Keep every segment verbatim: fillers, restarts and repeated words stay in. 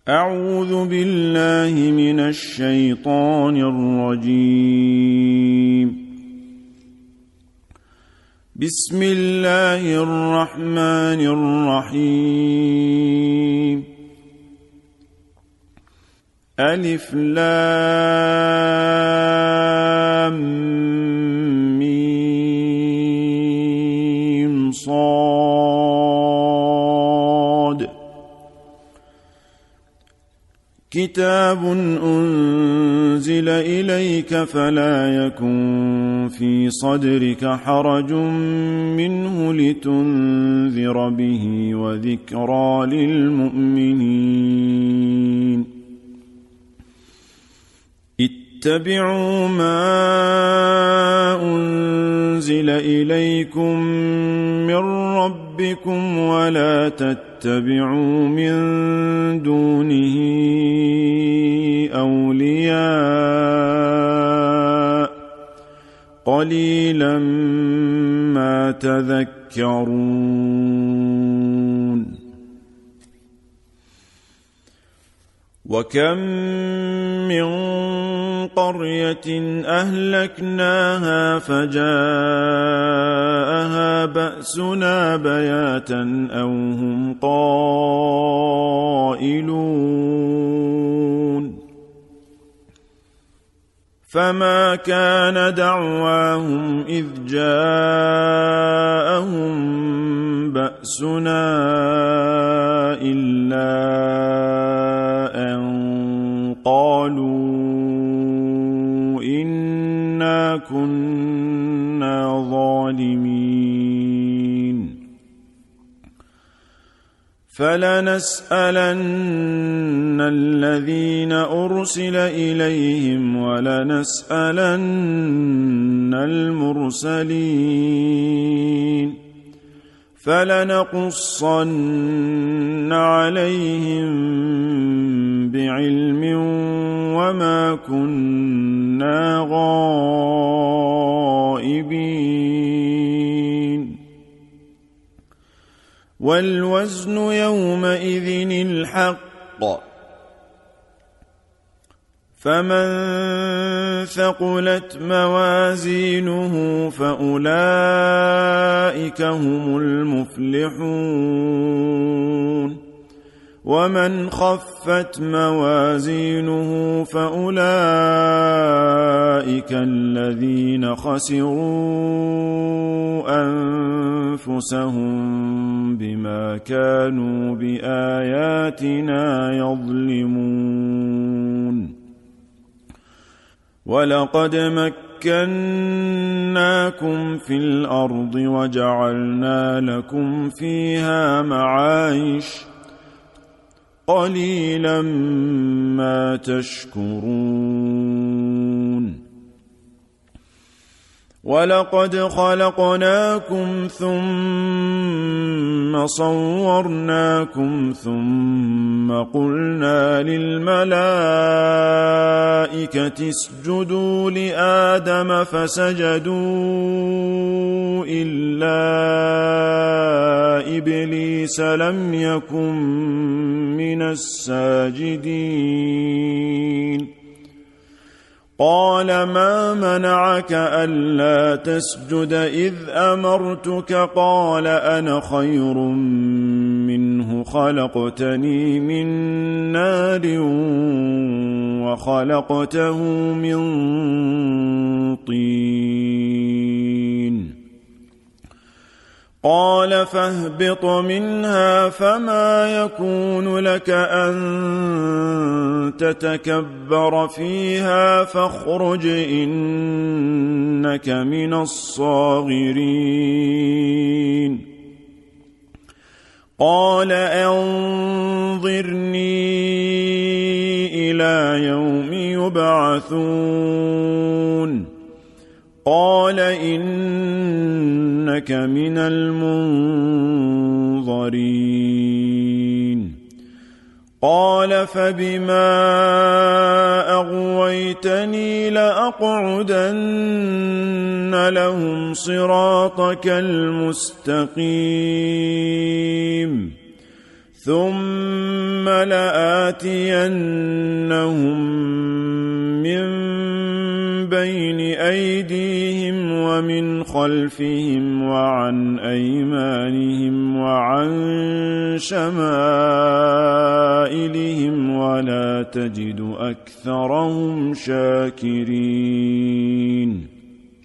أعوذ بالله من الشيطان الرجيم. بسم الله الرحمن الرحيم. ألف لام ميم صاد. كتاب أنزل إليك فلا يكن في صدرك حرج منه لتنذر به وذكرى للمؤمنين. اتبعوا ما أنزل إليكم من ربكم ولا تتبعوا من دونه أولياء قليلا ما تذكرون. وكم من قرية أهلكناها فجاءها بأسنا بياتا أو هم قائلون. فما كان دعواهم إذ جاءهم بأسنا إلا أن قالوا إنا كنا ظالمين. فلنسألن الذين أرسل إليهم ولنسألن المرسلين. فلنقصن عليهم بعلم وما كنا غائبين. والوزن يومئذ الحق. فمن ثقلت موازينه فأولئك هم المفلحون. ومن خفت موازينه فأولئك الذين خسروا أنفسهم بما كانوا بآياتنا يظلمون. ولقد مكناكم في الأرض وجعلنا لكم فيها معايش قليلا ما تشكرون. ولقد خلقناكم ثم صورناكم ثم قلنا للملائكة اسجدوا لآدم فسجدوا إلا إبليس لم يكن من الساجدين. قال ما منعك ألا تسجد إذ أمرتك؟ قال أنا خير منه خلقتني من نار وخلقته من طين. قال فاهبط منها فما يكون لك أن تتكبر فيها فاخرج إنك من الصاغرين. قال أنظرني إلى يوم يبعثون. قال إنك من المنظرين. قال فبما أغويتني لأقعدن لهم صراطك المستقيم ثم ثم لآتينهم من بين أيديهم ومن خلفهم وعن أيمانهم وعن شمائلهم ولا تجد أكثرهم شاكرين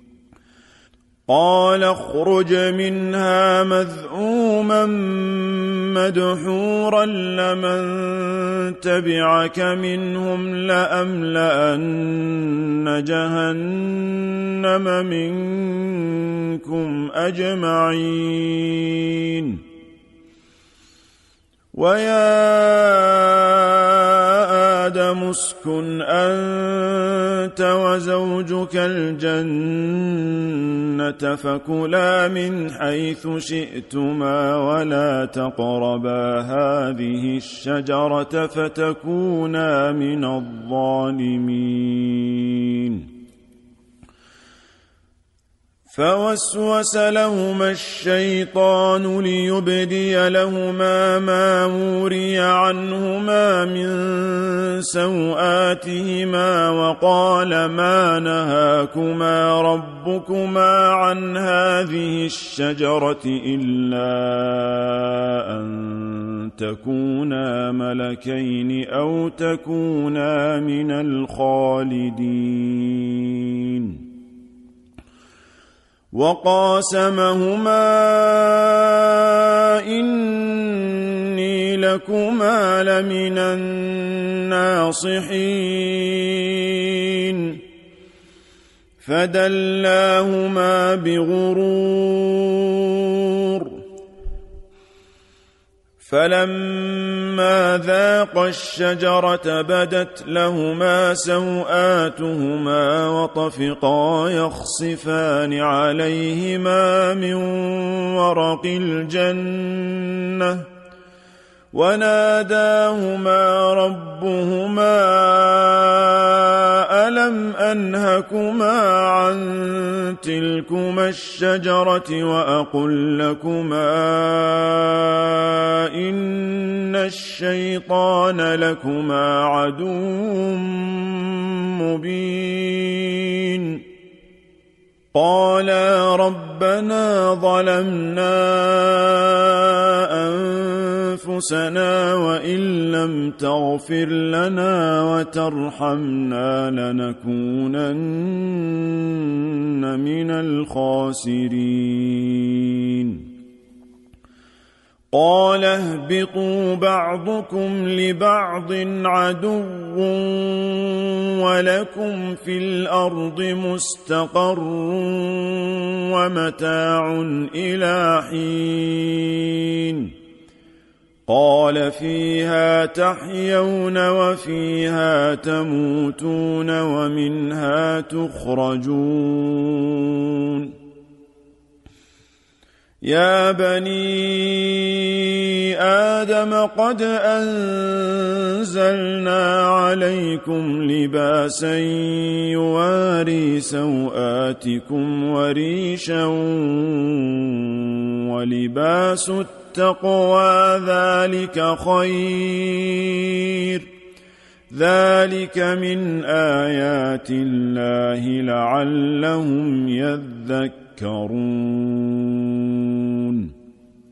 قال اخرج منها مذءوما مدحورا لمن تبعك منهم لأملأن جهنم منكم أجمعين ويا آدم اسكن أنت وزوجك الجنة فكلا من حيث شئتما ولا تقربا هذه الشجرة فتكونا من الظالمين فوسوس لهما الشيطان ليبدي لهما ما وري عنهما من سوآتهما وقال ما نهاكما ربكما عن هذه الشجرة إلا أن تكونا ملكين أو تكونا من الخالدين وقاسمهما إني لكما لمن الناصحين فدلاهما بغرور فلما ذاقا الشجرة بدت لهما سوآتهما وطفقا يخصفان عليهما من ورق الجنة وناداهما ربهما ألم أنهكما عن تلكما الشجرة وأقل لكما إن الشيطان لكما عدو مبين قالا ربنا ظلمنا أنفسنا وإن لم تغفر لنا وترحمنا لنكونن من الخاسرين قال اهبطوا بعضكم لبعض عدو ولكم في الأرض مستقر ومتاع إلى حين قال فيها تحيون وفيها تموتون ومنها تخرجون يا بني آدم قد أنزلنا عليكم لباسا يواري سوآتكم وريشا ولباس التقوى ذلك خير ذلك من آيات الله لعلهم يذكرون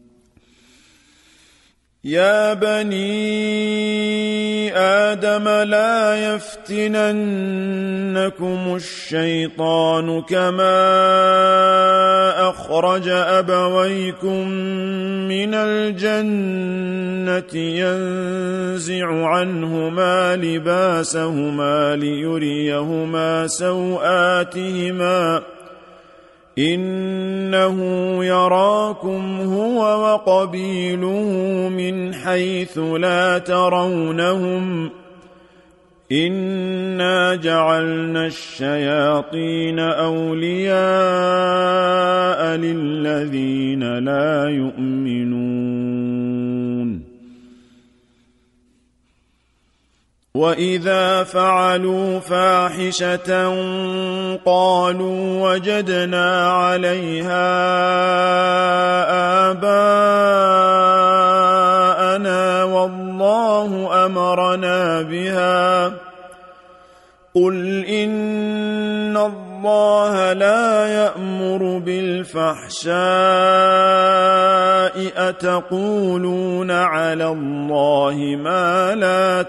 يا بني آدم لا يفتننكم الشيطان كما أخرج أبويكم من الجنة ينزع عنهما لباسهما ليريهما سوآتهما إنه يراكم هو وقبيله من حيث لا ترونهم إنا جعلنا الشياطين أولياء للذين لا يؤمنون وإذا فعلوا فاحشة قالوا وجدنا عليها آباءنا والله أمرنا بها قل إن الله لا يأمر بالفحشاء أتقولون على الله ما لا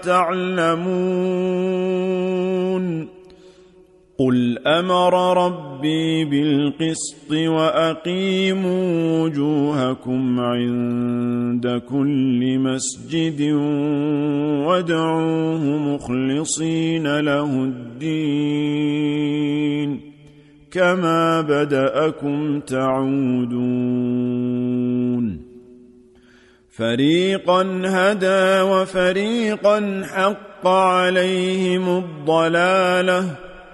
تعلمون قل أمر ربي بالقسط وأقيموا وجوهكم عند كل مسجد وادعوه مخلصين له الدين كما بدأكم تعودون فريقا هدى وفريقا حق عليهم الضلالة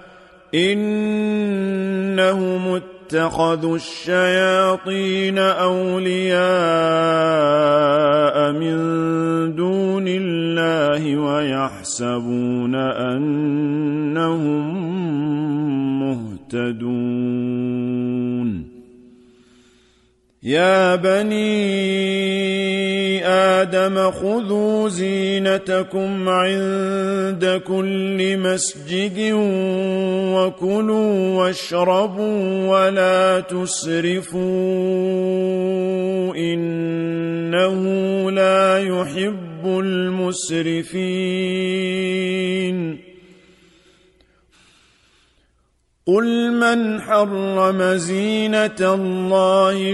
إنهم اتخذوا الشياطين أولياء من دون الله ويحسبون أنهم مهتدون يا بني آدم خذوا زينتكم عند كل مسجد وكلوا واشربوا ولا تسرفوا إنه لا يحب المسرفين قل من حرم زينة الله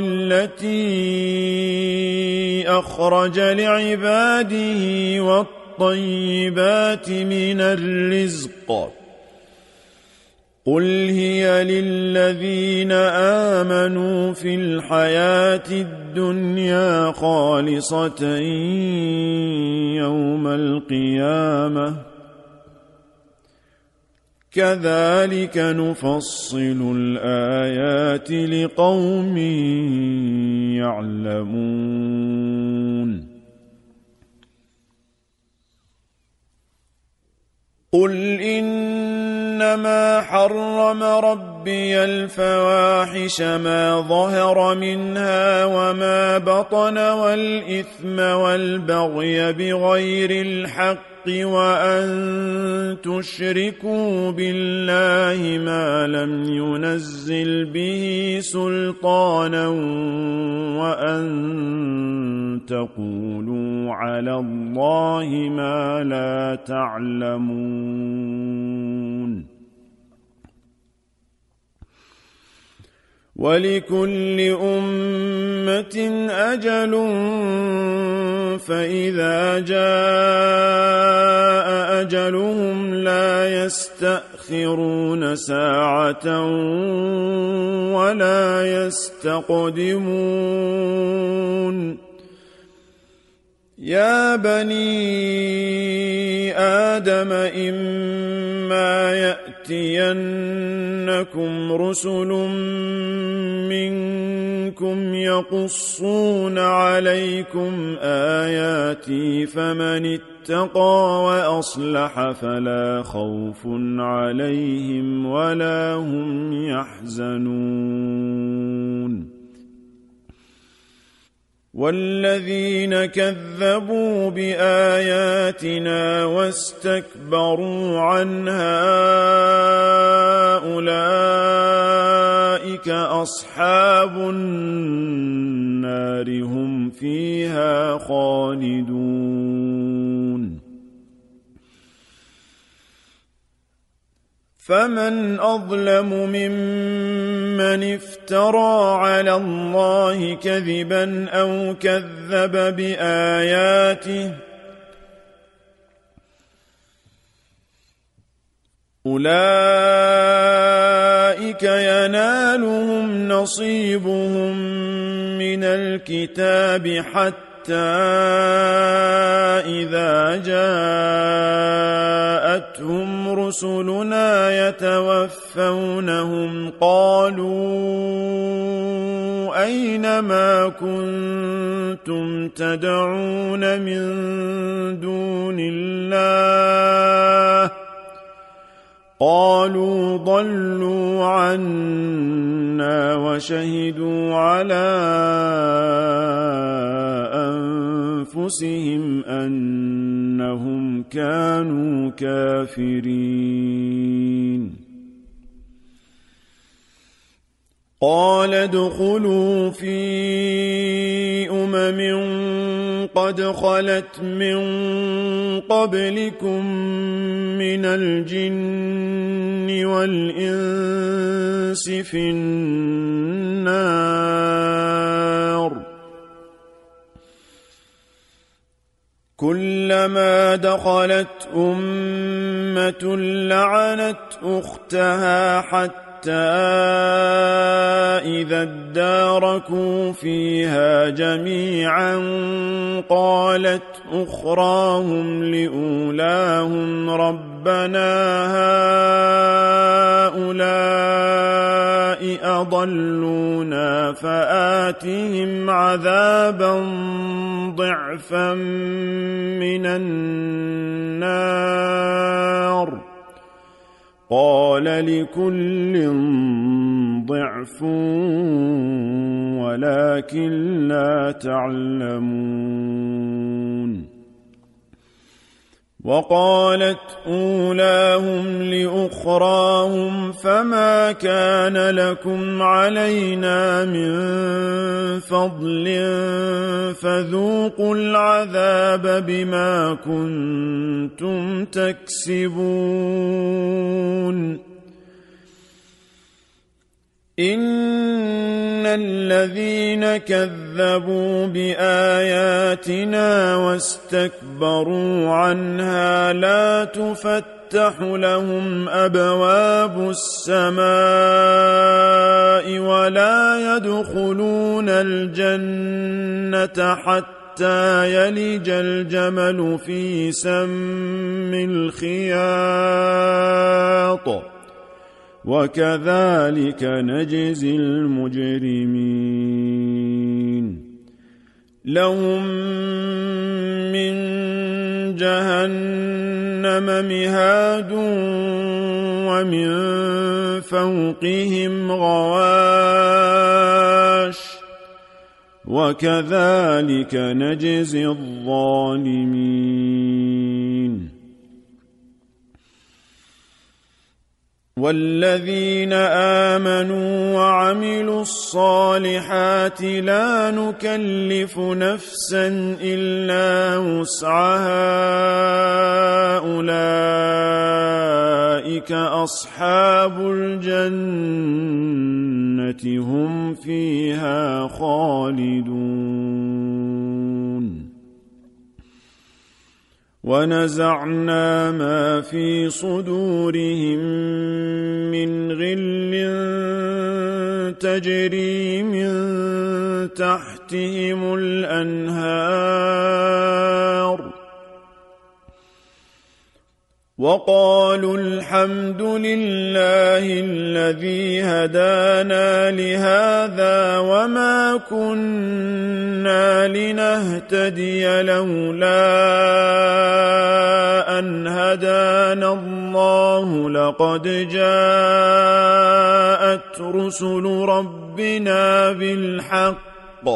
التي أخرج لعباده والطيبات من الرزق قل هي للذين آمنوا في الحياة الدنيا خالصة يوم القيامة كذلك نفصل الآيات لقوم يعلمون قل إنما حرم ربي الفواحش ما ظهر منها وما بطن والإثم والبغي بغير الحق وأن تشركوا بالله ما لم ينزل به سلطانا وأن تقولوا على الله ما لا تعلمون ولكل أمة أجل فإذا جاء أجلهم لا يستأخرون ساعة ولا يستقدمون يا بني آدم إما يأتينكم رسل منكم يقصون عليكم آياتي فمن اتقى وأصلح فلا خوف عليهم ولا هم يحزنون والذين كذبوا بآياتنا واستكبروا عنها أولئك أصحاب النار هم فيها خالدون فمن أظلم ممن افترى على الله كذبا أو كذب بآياته أولئك ينالهم نصيبهم من الكتاب حتى إذا جاءتهم رسلنا يتوفونهم قالوا أين ما كنتم كنتم تدعون من دون الله قالوا ضلوا عنا وشهدوا على أنفسهم أنهم كانوا كافرين قال ادخلوا في أمم قد خلت من قبلكم من الجن والإنس في النار كلما دخلت أمة لعنت أختها حتى إذا اداركوا فيها جميعا قالت أخراهم لأولاهم ربنا هؤلاء أضلونا فآتهم عذابا ضعفا من النار قال لكل ضعف ولكن لا تعلمون وقالت أولاهم لأخراهم فما كان لكم علينا من فضل فذوقوا العذاب بما كنتم تكسبون إن الذين كذبوا بآياتنا واستكبروا عنها لا تفتح لهم أبواب السماء ولا يدخلون الجنة حتى يلج الجمل في سم الخياط وكذلك نجزي المجرمين لهم من جهنم مهاد ومن فوقهم غواش وكذلك نجزي الظالمين والذين آمنوا وعملوا الصالحات لا نكلف نفسا إلا وسعها أولئك أصحاب الجنة هم فيها خالدون ونزعنا ما في صدورهم من غل تجري من تحتهم الأنهار وقالوا الحمد لله الذي هدانا لهذا وما كنا لنهتدي لولا أن هدانا الله لقد جاءت رسل ربنا بالحق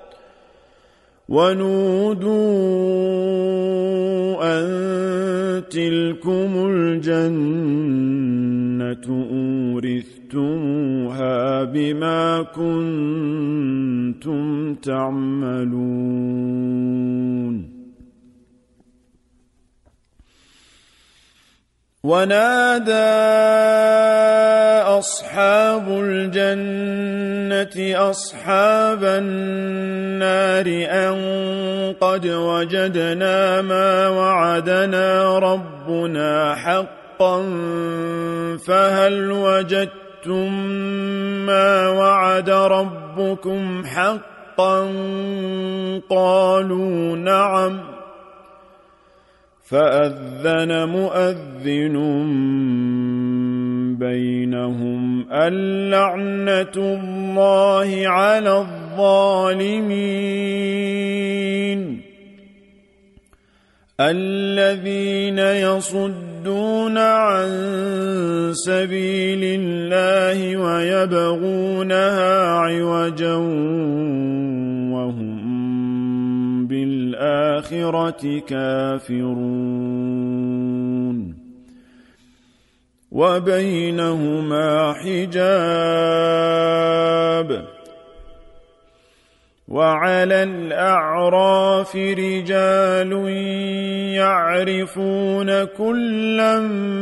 ونودوا أن تلكم الجنة أورثتموها بما كنتم تعملون ونادى أصحاب الجنة أصحاب النار أن قد وجدنا ما وعدنا ربنا حقا فهل وجدتم ما وعد ربكم حقا قالوا نعم فأذن مؤذن بينهم اللعنة الله على الظالمين الذين يصدون عن سبيل الله ويبغونها عوجا وهم بالآخرة كافرون وبينهما حجاب وعلى الأعراف رجال يعرفون كلا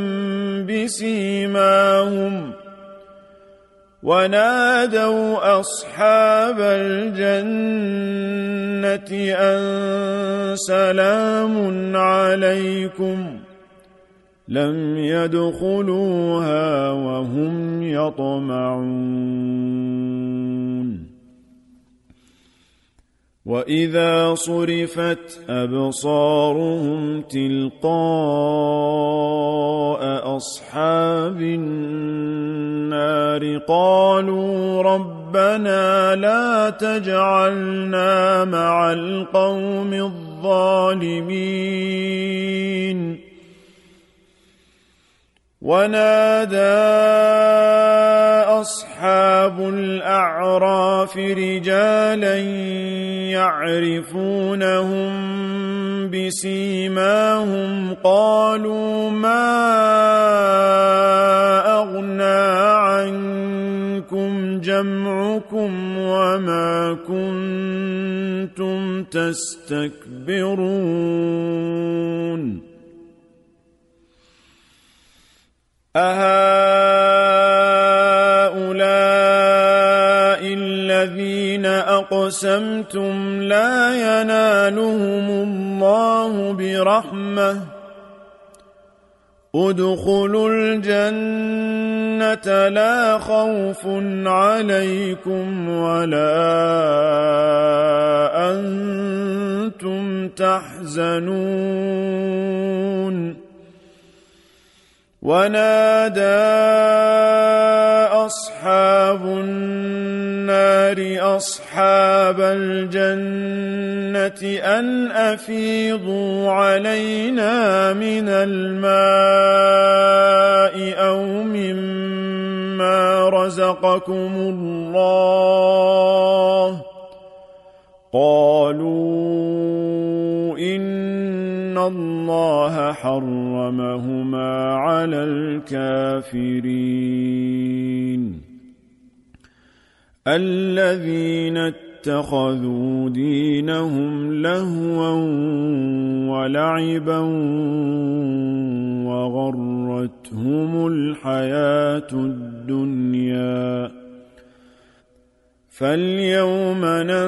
بسيماهم ونادوا أصحاب الجنة أن سلام عليكم لم يدخلوها وهم يطمعون وإذا صرفت أبصارهم تلقاء أصحاب النار قالوا ربنا لا تجعلنا مع القوم الظالمين ونادى أصحاب الأعراف رجالا يعرفونهم بسيماهم قالوا ما أغنى عنكم جمعكم وما كنتم تستكبرون أهؤلاء الذين أقسمتم لا ينالهم الله برحمة ادخلوا الجنة لا خوف عليكم ولا أنتم تحزنون ونادى أصحاب النار أصحاب الجنة أن أفيضوا علينا من الماء أو مما رزقكم الله قالوا إن الله حرمهما على الكافرين الذين اتخذوا دينهم لهوا ولعبا وغرتهم الحياة الدنيا فاليوم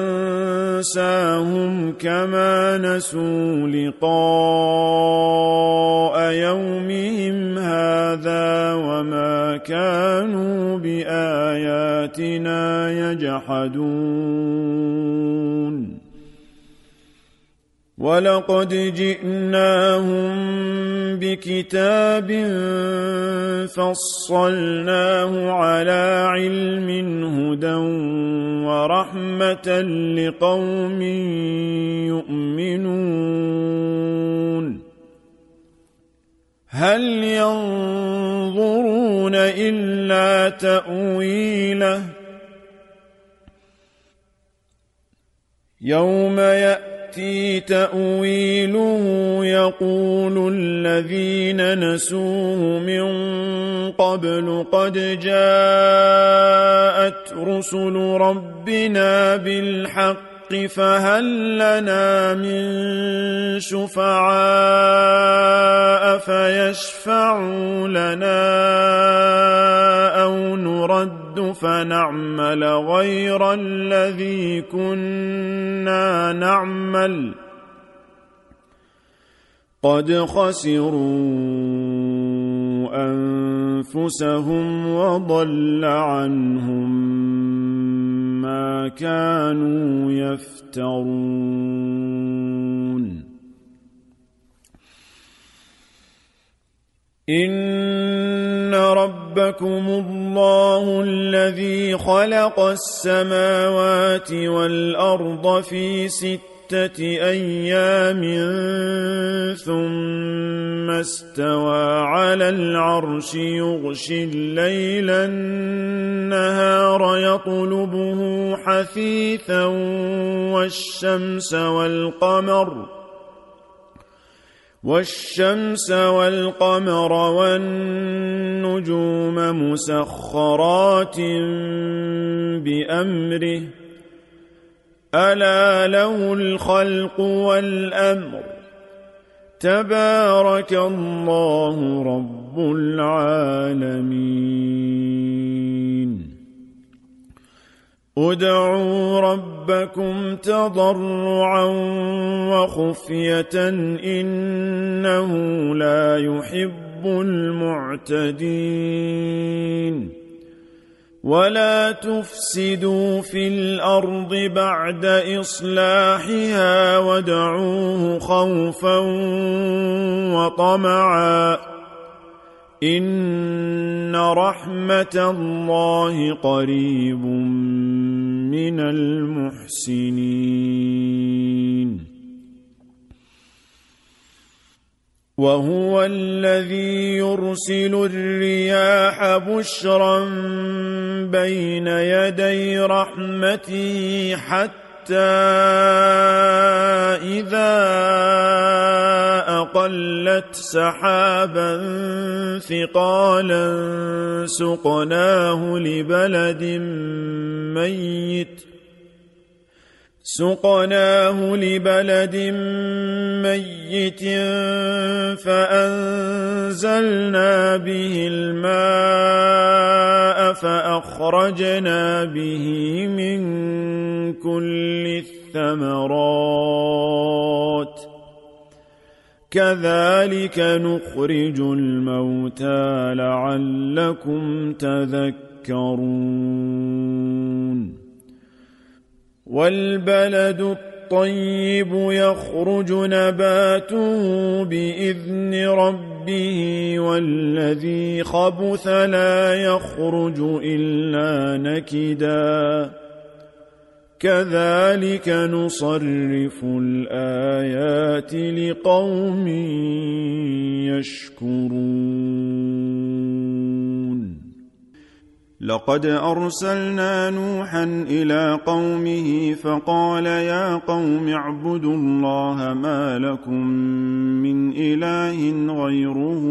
ننساهم كما نسوا لقاء يومهم هذا وما كانوا بآياتنا يجحدون ولقد جئناهم بكتاب فصلناه على علم هدى ورحمة لقوم يؤمنون هل ينظرون إلا تأويله يوم يأتي تأويله يقول الذين نسوه من قبل قد جاءت رسل ربنا بالحق فهل لنا من شفعاء فيشفعوا لنا أو نرد فنعمل غير الذي كنا نعمل قد خسروا أنفسهم وضل عنهم ما كانوا يفترون إن ربكم الله الذي خلق السماوات والأرض في ستة ستة أيام ثم استوى على العرش يغشي الليل النهار يطلبه حثيثا والشمس والقمر والشمس والقمر والنجوم مسخرات بأمره ألا له الخلق والأمر تبارك الله رب العالمين ادعوا ربكم تضرعا وخفية إنه لا يحب المعتدين ولا تفسدوا في الأرض بعد إصلاحها وادعوه خوفا وطمعا إن رحمة الله قريب من المحسنين وهو الذي يرسل الرياح بشرا بين يدي رحمته حتى إذا أقلت سحابا ثقالا سقناه لبلد ميت سقناه لبلد ميت فأنزلنا به الماء فأخرجنا به من كل الثمرات كذلك نخرج الموتى لعلكم تذكرون والبلد الطيب يخرج نباته بإذن ربه والذي خبث لا يخرج إلا نكدا كذلك نصرف الآيات لقوم يشكرون لقد أرسلنا نوحا إلى قومه فقال يا قوم اعبدوا الله ما لكم من إله غيره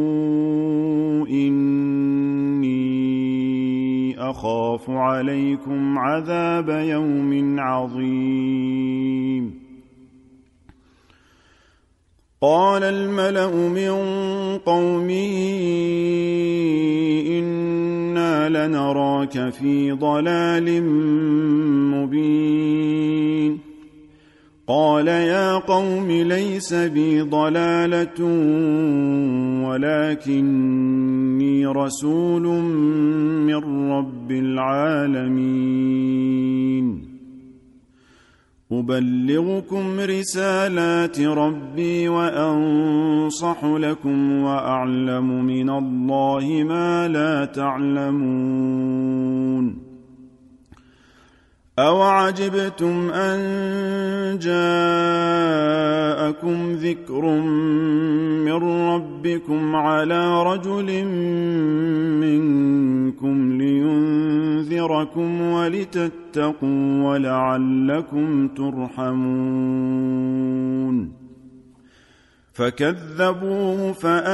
إني أخاف عليكم عذاب يوم عظيم قال الملأ من قومه إنا لنراك في ضلال مبين قال يا قوم ليس بي ضلالة ولكني رسول من رب العالمين أبلغكم رسالات ربي وأنصح لكم وأعلم من الله ما لا تعلمون أوعجبتم أن جاءكم ذكر من ربكم على رجل منكم لينذركم ولتتقوا ولعلكم ترحمون فكذبوه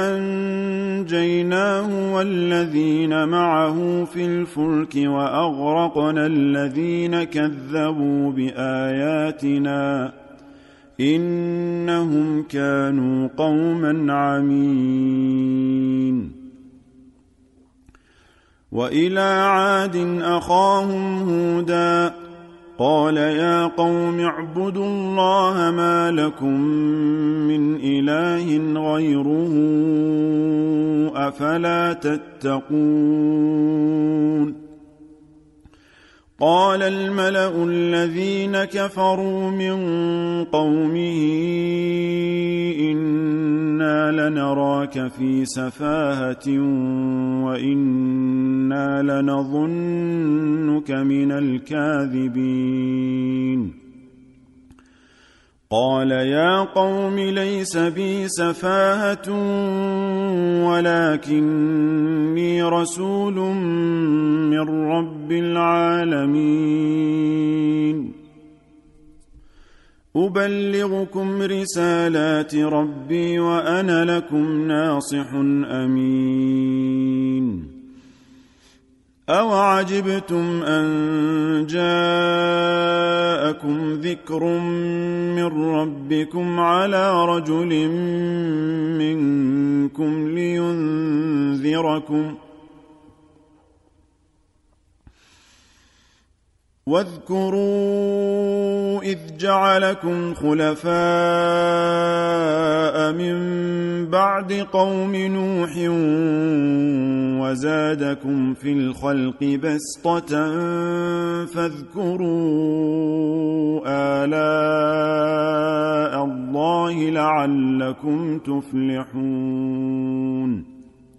فأنجيناه والذين معه في الفلك وأغرقنا الذين كذبوا بآياتنا إنهم كانوا قوما عمين وإلى عاد أخاهم هودا قال يا قوم اعبدوا الله ما لكم من إله غيره أفلا تتقون قال الملأ الذين كفروا من قومه إنا لنراك في سفاهة وإنا لنظنك من الكاذبين قال يا قوم ليس بي سفاهة ولكني رسول من رب العالمين أبلغكم رسالات ربي وأنا لكم ناصح أمين أوعجبتم أن جاءكم ذكر من ربكم على رجل منكم لينذركم واذكروا إذ جعلكم خلفاء من بعد قوم نوح وزادكم في الخلق بسطة فاذكروا آلاء الله لعلكم تفلحون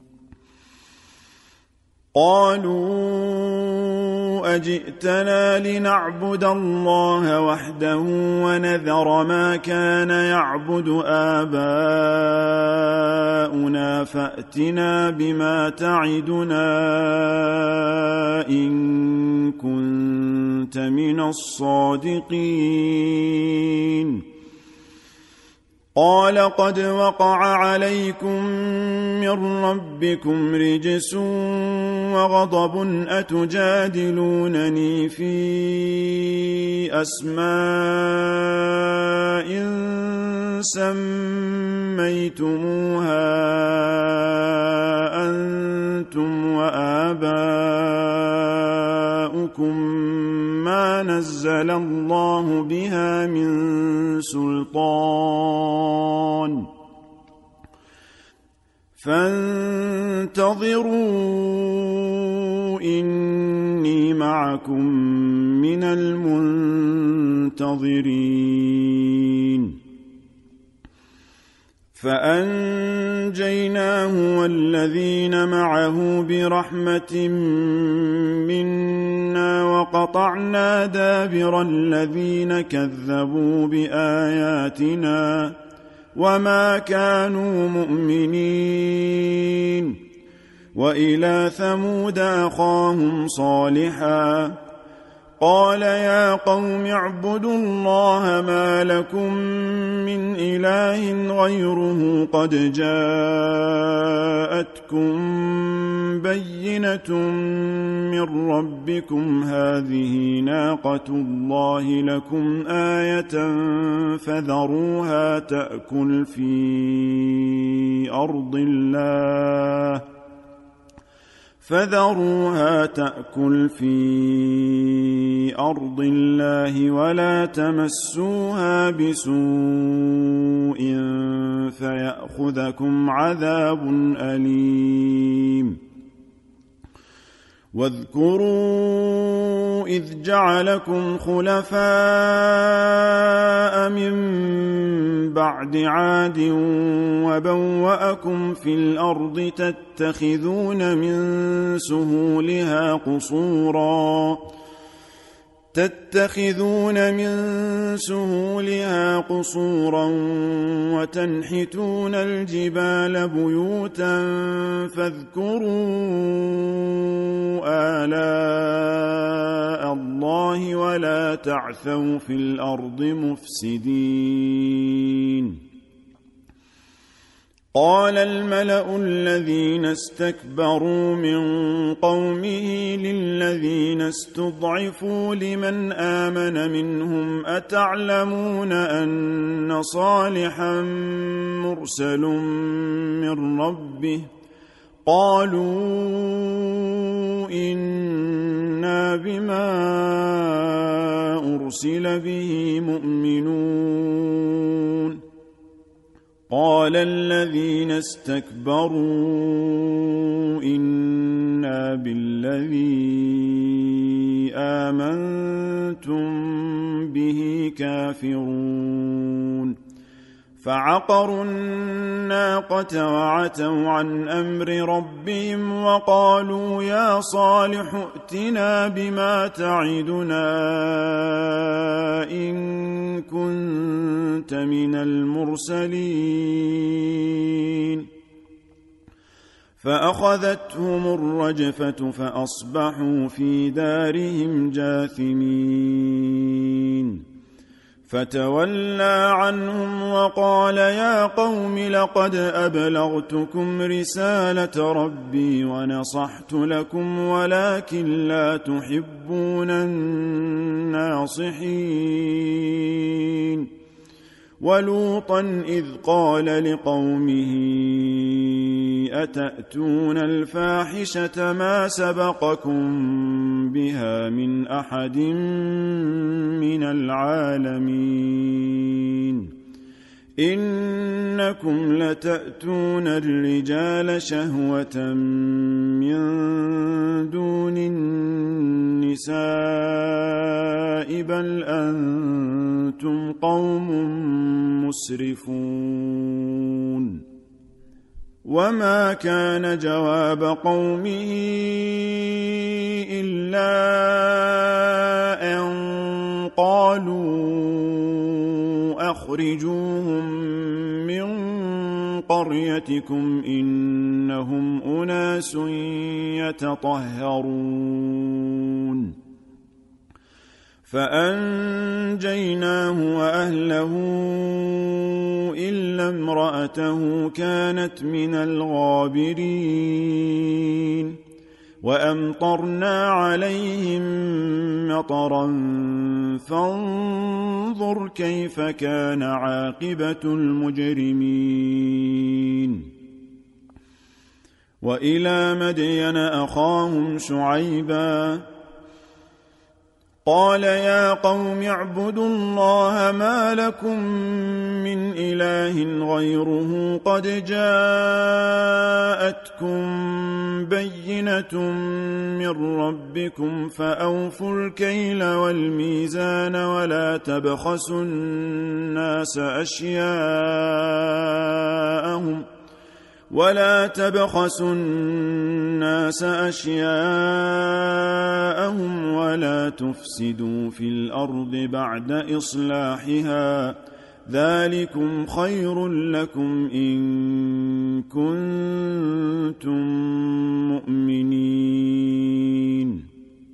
قالوا أجئتنا لنعبد الله وحده ونذر ما كان يعبد آباؤنا فأتنا بما تعدنا إن كنت من الصادقين قال قد وقع عليكم من ربكم رجس وغضب أتجادلونني في أسماء سميتموها أنتم وآباؤكم ما نزل الله بها من سلطان فانتظروا إني معكم من المنتظرين فأنجيناه والذين معه برحمة منا وقطعنا دابر الذين كذبوا بآياتنا وما كانوا مؤمنين وإلى ثمود أخاهم صالحا قال يا قوم اعبدوا الله ما لكم من إله غيره قد جاءتكم بينة من ربكم هذه ناقة الله لكم آية فذروها تأكل في أرض الله فذروها تأكل في أرض الله ولا تمسوها بسوء فيأخذكم عذاب أليم واذكروا إذ جعلكم خلفاء من بعد عاد وبوأكم في الأرض تتخذون من سهولها قصورا تتخذون من سهولها قصورا وتنحتون الجبال بيوتا فاذكروا آلاء الله ولا تعثوا في الأرض مفسدين قال الملأ الذين استكبروا من قومه للذين استضعفوا لمن آمن منهم أتعلمون أن صالحا مرسل من ربه قالوا إنا بما أرسل به مؤمنون قال الذين استكبروا إنا بالذي آمنتم به كافرون فعقروا الناقة وعتوا عن أمر ربهم وقالوا يا صالح ائتنا بما تعدنا إن كنت من المرسلين فأخذتهم الرجفة فأصبحوا في دارهم جاثمين فتولى عنهم وقال يا قوم لقد أبلغتكم رسالة ربي ونصحت لكم ولكن لا تحبون الناصحين ولوطا إذ قال لقومه أتأتون الفاحشة ما سبقكم بها من أحد من العالمين إنكم لتأتون الرجال شهوة من دون النساء بل أنتم قوم مسرفون وما كان جواب قومه إلا أن قالوا أخرجوهم من قريتكم إنهم أناس يتطهرون فأنجيناه وأهله إلا امرأته كانت من الغابرين وأمطرنا عليهم مطرا فانظر كيف كان عاقبة المجرمين وإلى مدين أخاهم شعيبا قال يا قوم اعبدوا الله ما لكم من إله غيره قد جاءتكم بينة من ربكم فأوفوا الكيل والميزان ولا تبخسوا الناس أشياءهم ولا تبخسوا الناس أشياءهم ولا تفسدوا في الأرض بعد إصلاحها ذلكم خير لكم إن كنتم مؤمنين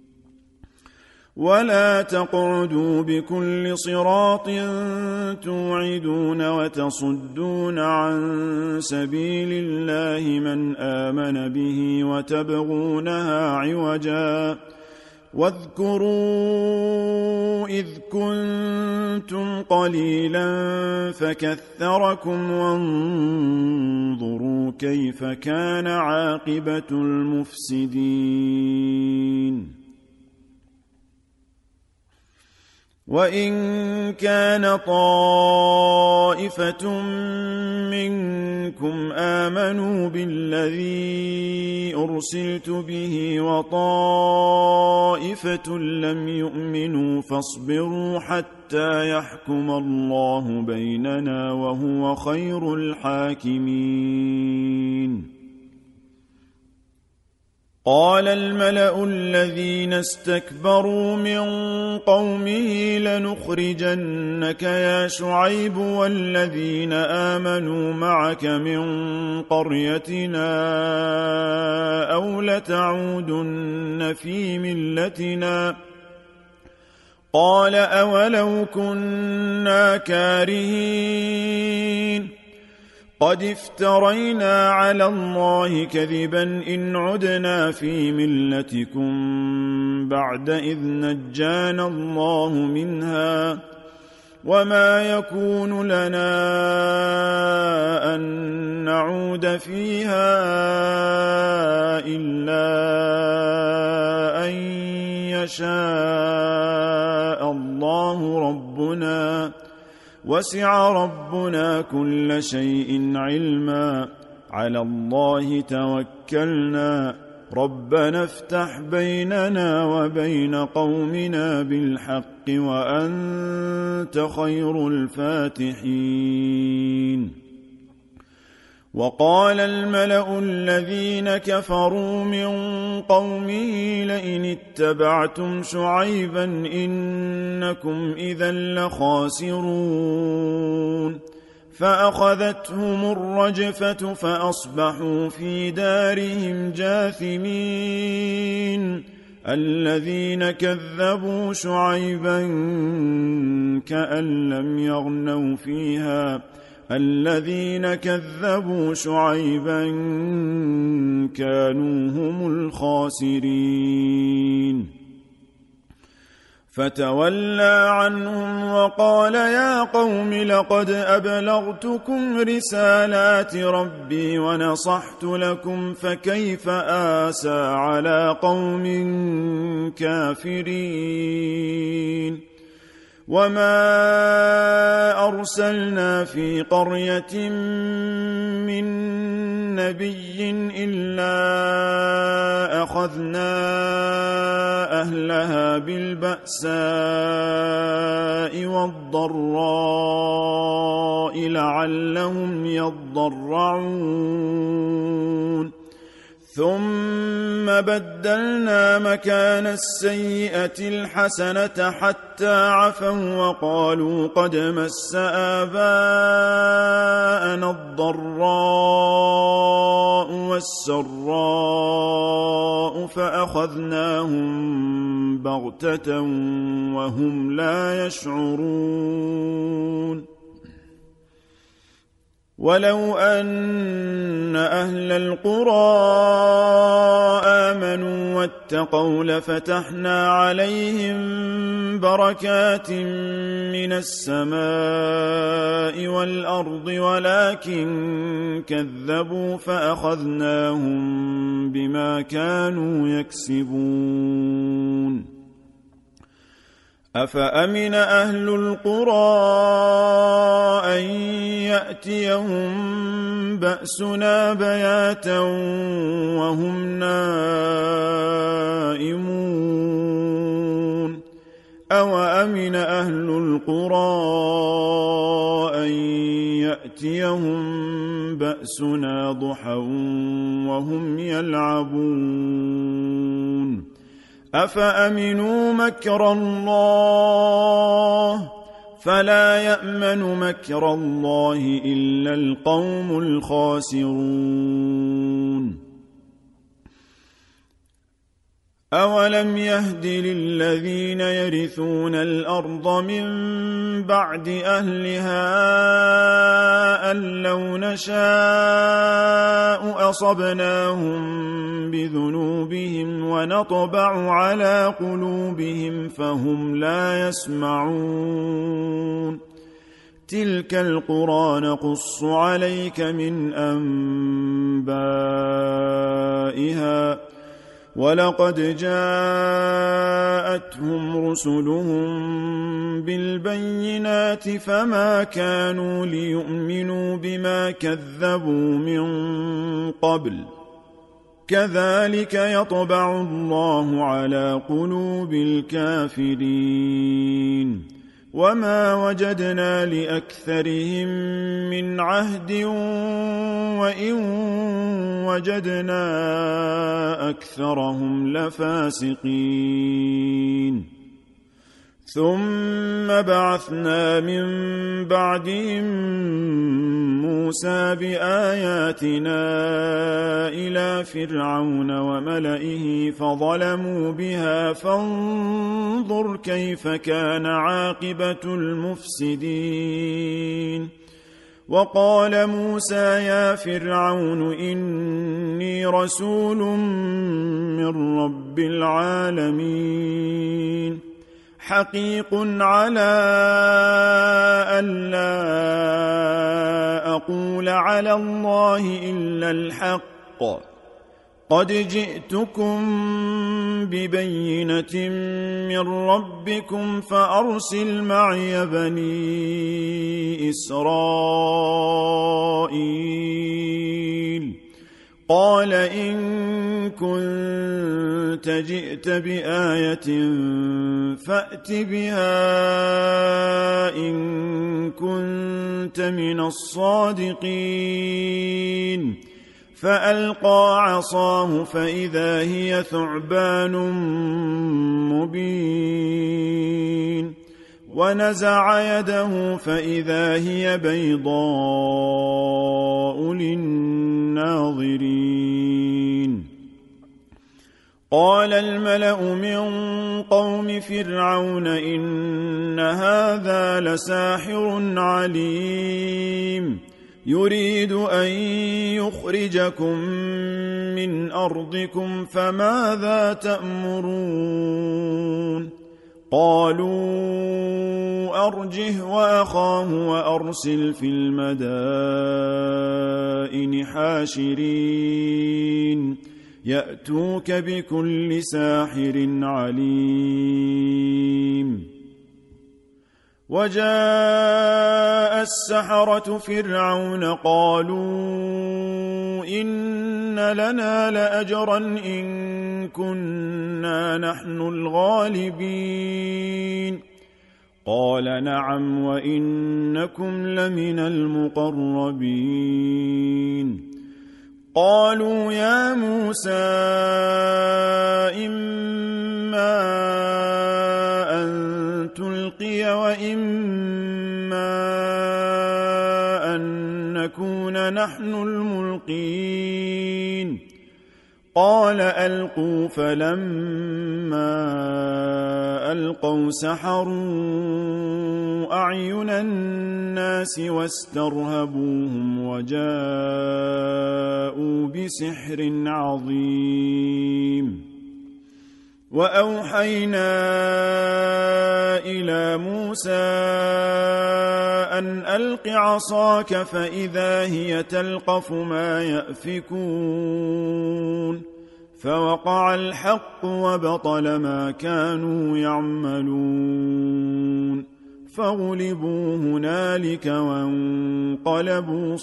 ولا تقعدوا بكل صراط توعدون وتصدون عن سبيل الله من آمن به وتبغونها عوجا واذكروا إذ كنتم قليلا فكثركم وانظروا كيف كان عاقبة المفسدين وإن كان طائفة منكم آمنوا بالذي أرسلت به وطائفة لم يؤمنوا فاصبروا حتى يحكم الله بيننا وهو خير الحاكمين قال الملأ الذين استكبروا من قومه لنخرجنك يا شعيب والذين آمنوا معك من قريتنا أو لتعودن في ملتنا قال أولو كنا كارهين قد افترينا على الله كذبا إن عدنا في ملتكم بعد إذ نجانا الله منها وما يكون لنا أن نعود فيها إلا أن يشاء الله ربنا وسع ربنا كل شيء علما على الله توكلنا ربنا افتح بيننا وبين قومنا بالحق وأنت خير الفاتحين. وقال الملأ الذين كفروا من قومه لئن اتبعتم شعيبا إنكم إذا لخاسرون فأخذتهم الرجفة فأصبحوا في دارهم جاثمين. الذين كذبوا شعيبا كأن لم يغنوا فيها الذين كذبوا شعيبا كانوا هم الخاسرين. فتولى عنهم وقال يا قوم لقد أبلغتكم رسالات ربي ونصحت لكم فكيف آسى على قوم كافرين. وما أرسلنا في قرية من نبي إلا أخذنا أهلها بالبأساء والضراء لعلهم يضرعون ثم بدلنا مكان السيئة الحسنة حتى عفوا وقالوا قد مس آباءنا الضراء والسراء فأخذناهم بغتة وهم لا يشعرون. ولو أن أهل القرى آمنوا واتقوا لفتحنا عليهم بركات من السماء والأرض ولكن كذبوا فأخذناهم بما كانوا يكسبون. أفأمن أهل القرى أن يأتيهم بأسنا بياتا وهم نائمون أوأمن أهل القرى أن يأتيهم بأسنا ضحى وهم يلعبون أفأمنوا مكر الله فلا يأمن مكر الله إلا القوم الخاسرون. أولم يهد للذين يرثون الأرض من بعد أهلها أن لو نشاء أصبناهم بذنوبهم ونطبع على قلوبهم فهم لا يسمعون. تلك القرى نقص عليك من أنبائها ولقد جاءتهم رسلهم بالبينات فما كانوا ليؤمنوا بما كذبوا من قبل كذلك يطبع الله على قلوب الكافرين. وما وجدنا لأكثرهم من عهد وإن وجدنا أكثرهم لفاسقين. ثم بعثنا من بعدهم موسى بآياتنا إلى فرعون وملئه فظلموا بها فانظر كيف كان عاقبة المفسدين. وقال موسى يا فرعون إني رسول من رب العالمين حقيق على ألا أقول على الله إلا الحق قد جئتكم ببينة من ربكم فأرسل معي بني إسرائيل قال إن كنت جئت بآية فأت بها إن كنت من الصادقين فألقى عصاه فإذا هي ثعبان مبين ونزع يده فإذا هي بيضاء للناظرين قال الملأ من قوم فرعون إن هذا لساحر عليم يريد أن يخرجكم من أرضكم فماذا تأمرون قالوا أرجه وأخاه وأرسل في المدائن حاشرين يأتوك بكل ساحر عليم وجاء السحرة فرعون قالوا إن لنا لأجرا إن كنا نحن الغالبين قال نعم وإنكم لمن المقربين قالوا يا موسى إما أن تلقي وإما أن نكون نحن الملقين قال ألقوا فلما ألقوا سحروا أعين الناس واسترهبوهم وجاءوا بسحر عظيم وأوحينا إلى موسى أن ألق عصاك فإذا هي تلقف ما يأفكون فوقع الحق وبطل ما كانوا يعملون فغلبوا هنالك وانقلبوا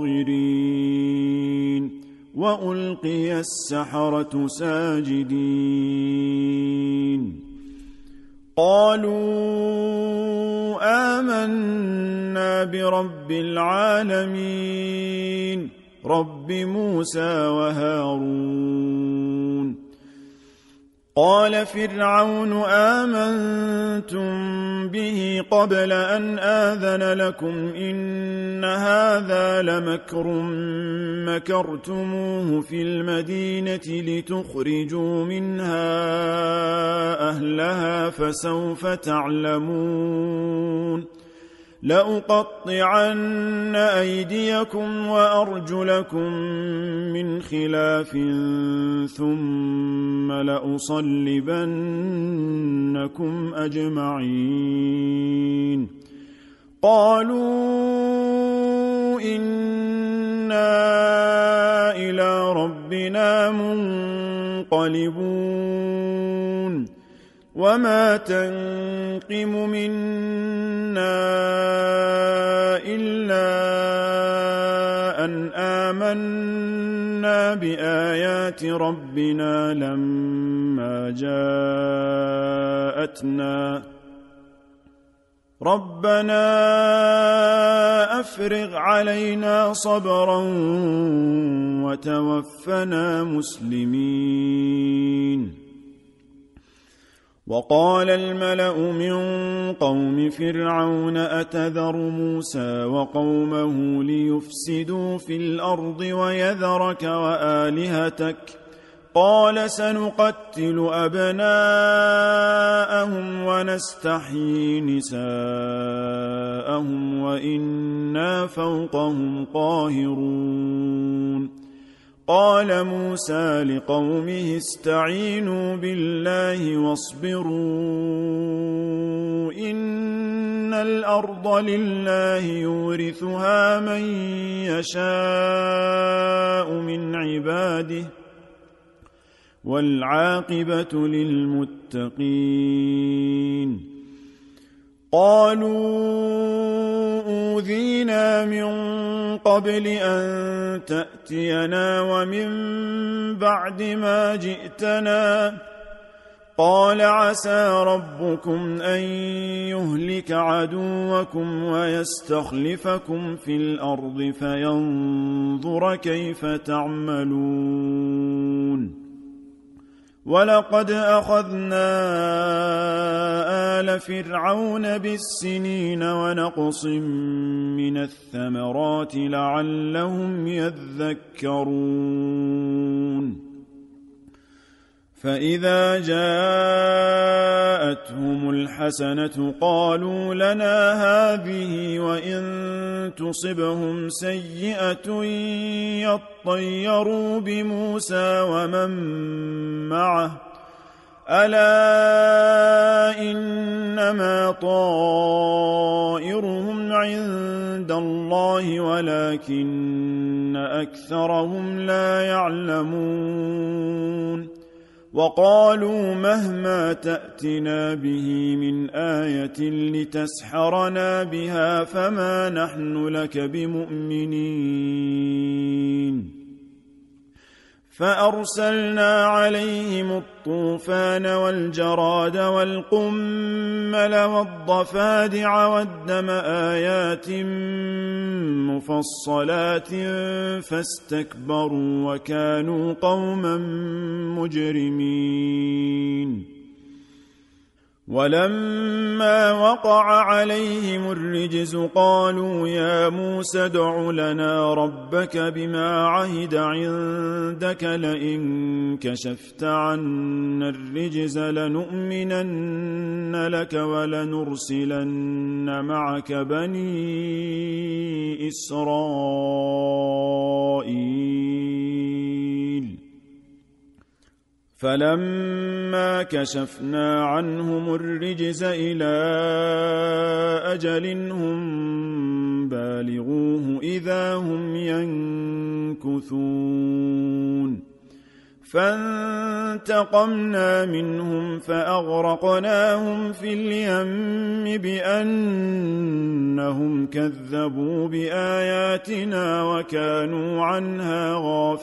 صاغرين وألقي السحرة ساجدين قالوا آمنا برب العالمين رب موسى وهارون قال فرعون آمنتم به قبل أن آذن لكم إن هذا لمكر مكرتموه في المدينة لتخرجوا منها أهلها فسوف تعلمون لأقطعن أيديكم وأرجلكم من خلاف ثم لأصلبنكم أجمعين قالوا إنا إلى ربنا منقلبون وما تنقم منا إلا أن آمنا بآيات ربنا لما جاءتنا ربنا أفرغ علينا صبرا وتوفنا مسلمين وقال الملأ من قوم فرعون أتذر موسى وقومه ليفسدوا في الأرض ويذرك وآلهتك قال سنقتل أبناءهم ونستحيي نساءهم وإنا فوقهم قاهرون قال موسى لقومه استعينوا بالله واصبروا إن الأرض لله يورثها من يشاء من عباده والعاقبة للمتقين قالوا أُوذِينَا مِن قَبْلِ أَن تَأْتِيَنَا وَمِن بَعْدِ مَا جِئْتَنَا قَالَ عَسَىٰ رَبُّكُمْ أَن يُهْلِكَ عَدُوَّكُمْ وَيَسْتَخْلِفَكُمْ فِي الْأَرْضِ فَيَنظُرَ كَيْفَ تَعْمَلُونَ وَلَقَدْ أَخَذْنَا آلَ فِرْعَوْنَ بِالسِّنِينَ وَنَقْصٍ مِّنَ الثَّمَرَاتِ لَعَلَّهُمْ يَذَّكَّرُونَ فَإِذَا جَاءَتْهُمُ الْحَسَنَةُ قَالُوا لَنَا هَٰذِهِ وَإِن تُصِبْهُمْ سَيِّئَةٌ يَطَّيَّرُوا بِمُوسَىٰ وَمَن مَّعَهُ أَلَا إِنَّمَا طَائِرُهُمْ عِندَ اللَّهِ وَلَٰكِنَّ أَكْثَرَهُمْ لَا يَعْلَمُونَ وَقَالُوا مَهْمَا تَأْتِنَا بِهِ مِنْ آيَةٍ لِتَسْحَرَنَا بِهَا فَمَا نَحْنُ لَكَ بِمُؤْمِنِينَ فَأَرْسَلْنَا عَلَيْهِمُ الطُّوفَانَ وَالْجَرَادَ وَالْقُمَّلَ وَالضَّفَادِعَ وَالدَّمَ آيَاتٍ مُفَصَّلَاتٍ فَاسْتَكْبَرُوا وَكَانُوا قَوْمًا مُجْرِمِينَ وَلَمَّا وَقَعَ عَلَيْهِمُ الرِّجْزُ قَالُوا يَا مُوسَى ادْعُ لَنَا رَبَّكَ بِمَا عَهِدَ عِندَكَ لَئِن كَشَفْتَ عَنَّا الرِّجْزَ لَنُؤْمِنَنَّ لَكَ وَلَنُرْسِلَنَّ مَعَكَ بَنِي إِسْرَائِيلَ فَلَمَّا كَشَفْنَا عَنْهُمُ الرِّجْزَ إِلَىٰ أَجَلٍ هُمْ بَالِغُوهُ إِذَا هُمْ يَنكُثُونَ فَانتَقَمْنَا مِنْهُمْ فَأَغْرَقْنَاهُمْ فِي الْيَمِّ بِأَنَّهُمْ كَذَّبُوا بِآيَاتِنَا وَكَانُوا عَنْهَا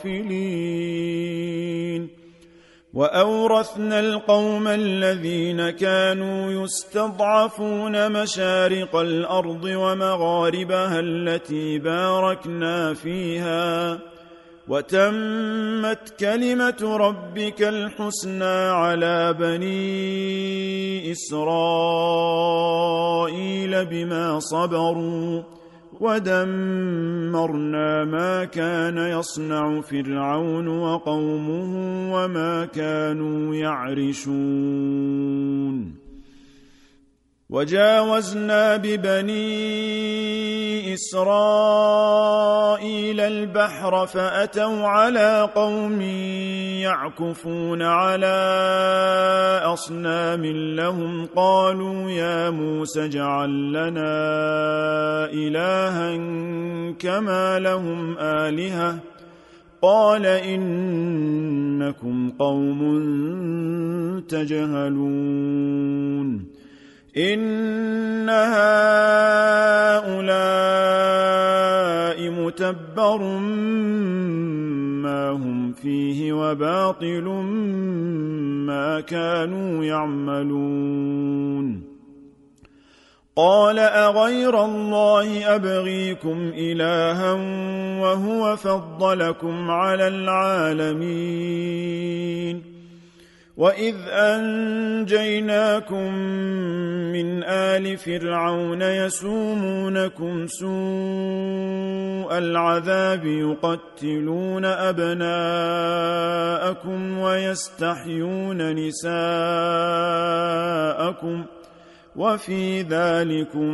غَافِلِينَ وَأَوْرَثْنَا الْقَوْمَ الَّذِينَ كَانُوا يُسْتَضْعَفُونَ مَشَارِقَ الْأَرْضِ وَمَغَارِبَهَا الَّتِي بَارَكْنَا فِيهَا وَتَمَّتْ كَلِمَةُ رَبِّكَ الْحُسْنَىٰ عَلَىٰ بَنِي إِسْرَائِيلَ بِمَا صَبَرُوا وَدَمَّرْنَا مَا كَانَ يَصْنَعُ فِرْعَوْنُ وَقَوْمُهُ وَمَا كَانُوا يَعْرِشُونَ وَجَاوَزْنَا بِبَنِي إِسْرَائِيلَ الْبَحْرَ فَأَتَوْا عَلَىٰ قَوْمٍ يَعْكُفُونَ عَلَىٰ أَصْنَامٍ لَّهُمْ قَالُوا يَا مُوسَى اجْعَل لَّنَا إِلَٰهًا كَمَا لَهُمْ آلِهَةٌ قَالَ إِنَّكُمْ قَوْمٌ تَجْهَلُونَ إِنَّ هَٰؤُلَاءِ مُتَبَّرٌ مَّا هُمْ فِيهِ وَبَاطِلٌ مَّا كَانُوا يَعْمَلُونَ قَالَ أَغَيْرَ اللَّهِ أَبْغِيكُمْ إِلَٰهًا وَهُوَ فَضَّلَكُمْ عَلَى الْعَالَمِينَ وَإِذْ أَنجَيْنَاكُم مِّنْ آلِ فِرْعَوْنَ يَسُومُونَكُمْ سُوءَ الْعَذَابِ يُقَتِّلُونَ أَبْنَاءَكُمْ وَيَسْتَحْيُونَ نِسَاءَكُمْ وَفِي ذَٰلِكُم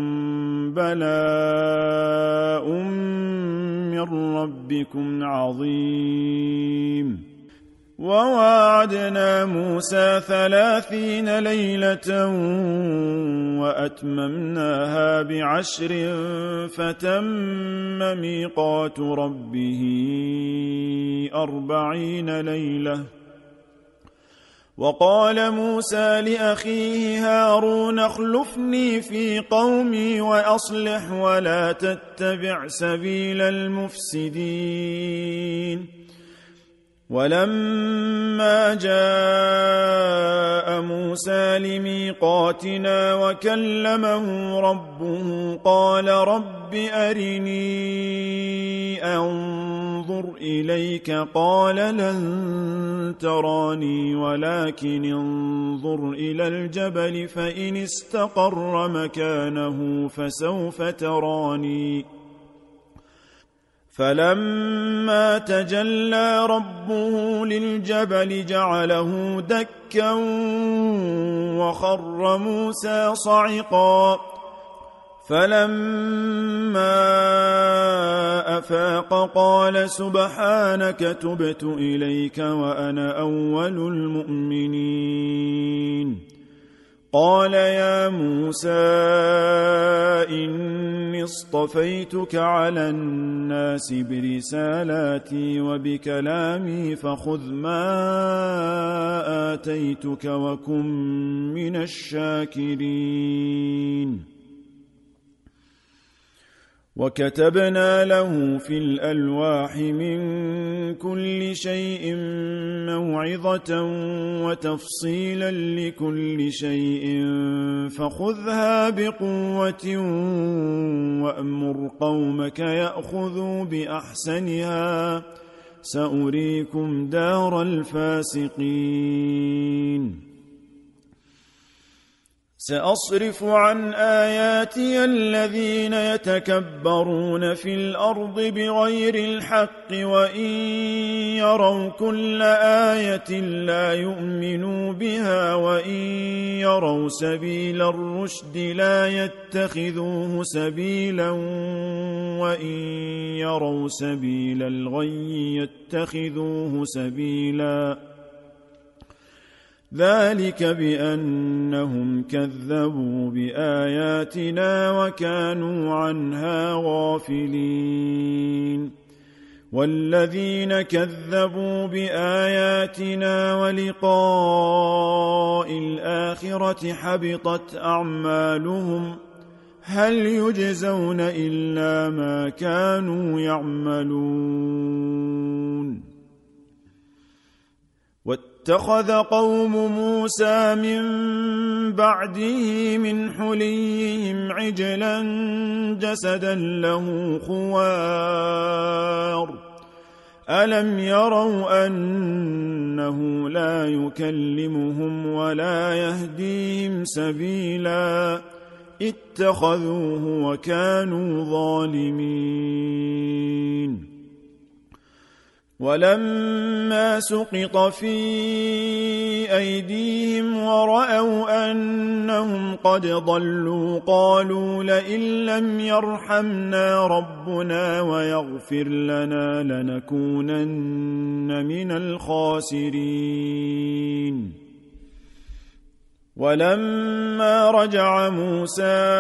بَلَاءٌ مِّن رَّبِّكُمْ عَظِيمٌ وَوَاعَدْنَا مُوسَىٰ ثَلَاثِينَ لَيْلَةً وَأَتْمَمْنَاهَا بِعَشْرٍ فَتَمَّ مِيقَاتُ رَبِّهِ أَرْبَعِينَ لَيْلَةً وقال موسى لأخيه هارون اخلفني في قومي وأصلح ولا تتبع سبيل المفسدين. ولما جاء موسى لميقاتنا وكلمه ربه قال رب أرني أنظر إليك قال لن تراني ولكن انظر إلى الجبل فإن استقر مكانه فسوف تراني. فلما تجلى ربه للجبل جعله دكا وخر موسى صعقا. فلما أفاق قال سبحانك تبت إليك وأنا أول المؤمنين. قال يا موسى إني اصطفيتك على الناس برسالاتي وبكلامي فخذ ما آتيتك وكن من الشاكرين. وكتبنا له في الألواح من كل شيء موعظة وتفصيلا لكل شيء فخذها بقوة وأمر قومك يأخذوا بأحسنها سأريكم دار الفاسقين. سأصرف عن آياتي الذين يتكبرون في الأرض بغير الحق وإن يروا كل آية لا يؤمنوا بها وإن يروا سبيل الرشد لا يتخذوه سبيلا وإن يروا سبيل الغي يتخذوه سبيلا. ذلك بأنهم كذبوا بآياتنا وكانوا عنها غافلين. والذين كذبوا بآياتنا ولقاء الآخرة حبطت أعمالهم هل يجزون إلا ما كانوا يعملون. واتخذ قوم موسى من بعده من حليهم عجلا جسدا له خوار ألم يروا أنه لا يكلمهم ولا يهديهم سبيلا اتخذوه وكانوا ظالمين. ولما سقط في أيديهم ورأوا أنهم قد ضلوا قالوا لئن لم يرحمنا ربنا ويغفر لنا لنكونن من الخاسرين. ولما رجع موسى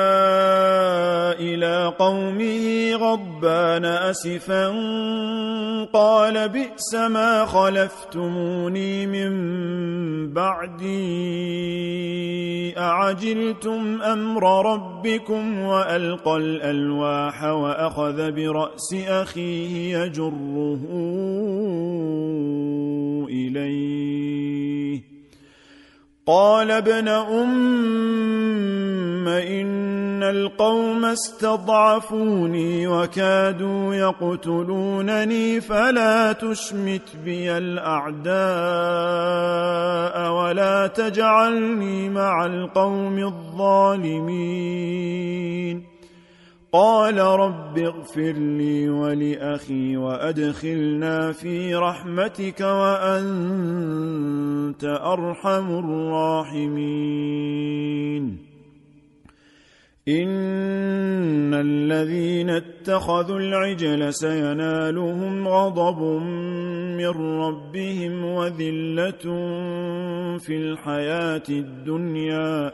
إلى قومه غضبان أسفا قال بئس ما خلفتموني من بعدي أعجلتم أمر ربكم وألقى الألواح وأخذ برأس أخيه يجره إليه قال ابن أم إن القوم استضعفوني وكادوا يقتلونني فلا تشمت بي الأعداء ولا تجعلني مع القوم الظالمين. قال رب اغفر لي ولأخي وأدخلنا في رحمتك وأنت أرحم الراحمين. إن الذين اتخذوا العجل سينالهم غضب من ربهم وذلة في الحياة الدنيا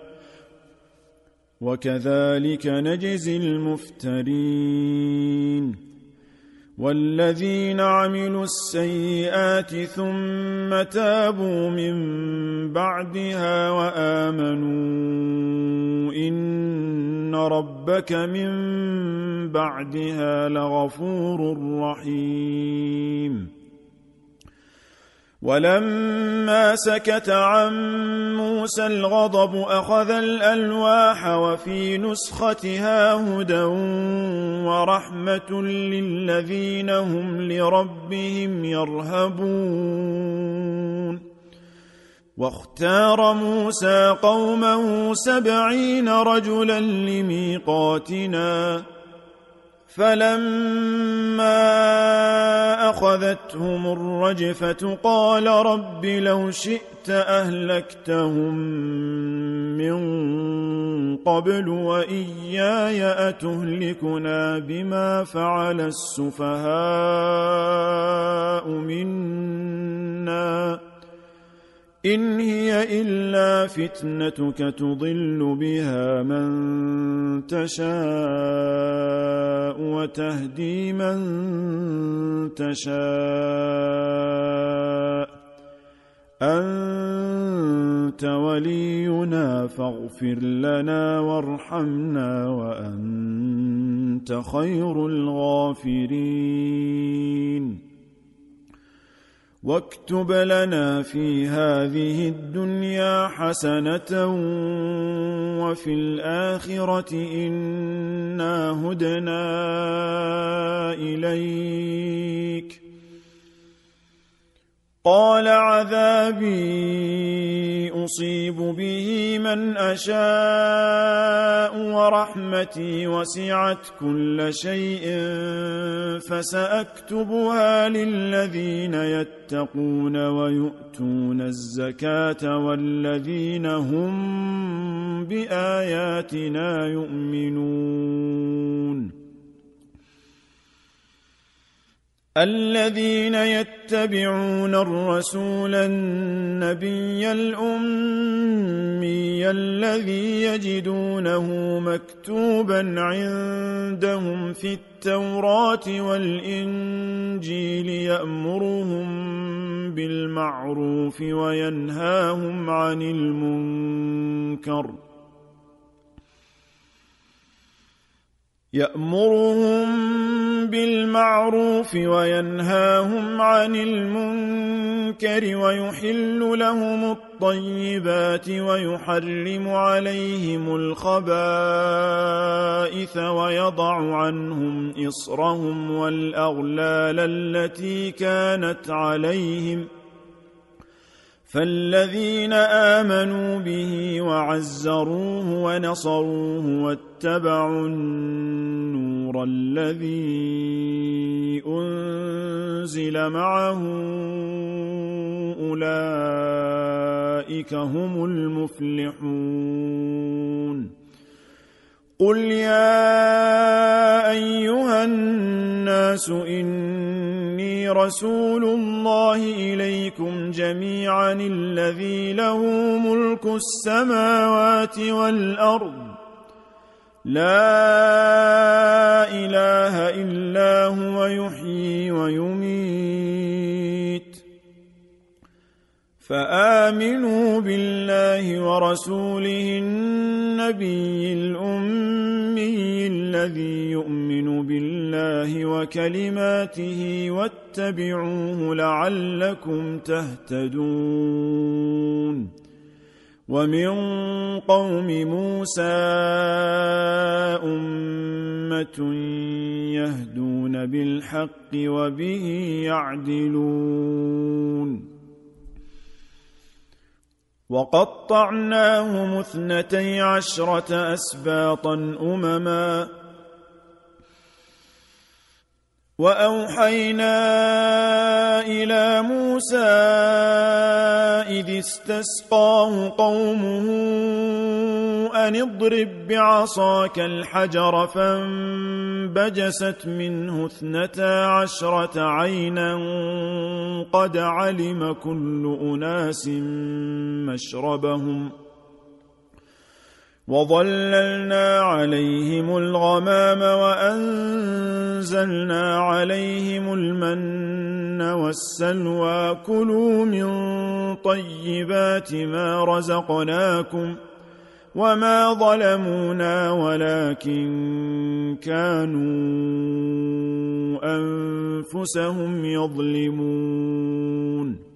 وكذلك نجزي المفترين. والذين عملوا السيئات ثم تابوا من بعدها وآمنوا إن ربك من بعدها لغفور رحيم. ولما سكت عن موسى الغضب أخذ الألواح وفي نسختها هدى ورحمة للذين هم لربهم يرهبون. واختار موسى قومه سبعين رجلا لميقاتنا فلما أخذتهم الرجفة قال رب لو شئت أهلكتهم من قبل وإياي أتهلكنا بما فعل السفهاء منا إن هي إلا فتنتك تضل بها من تشاء وتهدي من تشاء أنت ولينا فاغفر لنا وارحمنا وأنت خير الغافرين. واكتب لنا في هذه الدنيا حسنة وفي الآخرة إنا هدنا إليك. قال عذابي أصيب به من أشاء ورحمتي وسعت كل شيء فسأكتبها للذين يتقون ويؤتون الزكاة والذين هم بآياتنا يؤمنون. الذين يتبعون الرسول النبي الأمي الذي يجدونه مكتوبا عندهم في التوراة والإنجيل يأمرهم بالمعروف وينهاهم عن المنكر يأمرهم بالمعروف وينهاهم عن المنكر ويحل لهم الطيبات ويحرم عليهم الخبائث ويضع عنهم إصرهم والأغلال التي كانت عليهم فالذين آمنوا به وعزروه ونصروه واتبعوا النور الذي أنزل معه أولئك هم المفلحون. قل يا أيها الناس إني رسول الله إليكم جميعا الذي له ملك السماوات والأرض لا إله إلا هو يحيي ويميت فآمنوا بالله ورسوله النبي الأمي الذي يؤمن بالله وكلماته واتبعوه لعلكم تهتدون. ومن قوم موسى أمة يهدون بالحق وبه يعدلون. وقطعناهم اثنتي عشرة أسباطا أمما وأوحينا إلى موسى إذ استسقاه قومه أن اضرب بعصاك الحجر فانبجست منه اثنتا عشرة عينا قد علم كل أناس مشربهم وظللنا عليهم الغمام وأنزلنا عليهم المن والسلوى كلوا من طيبات ما رزقناكم وما ظلمونا ولكن كانوا أنفسهم يظلمون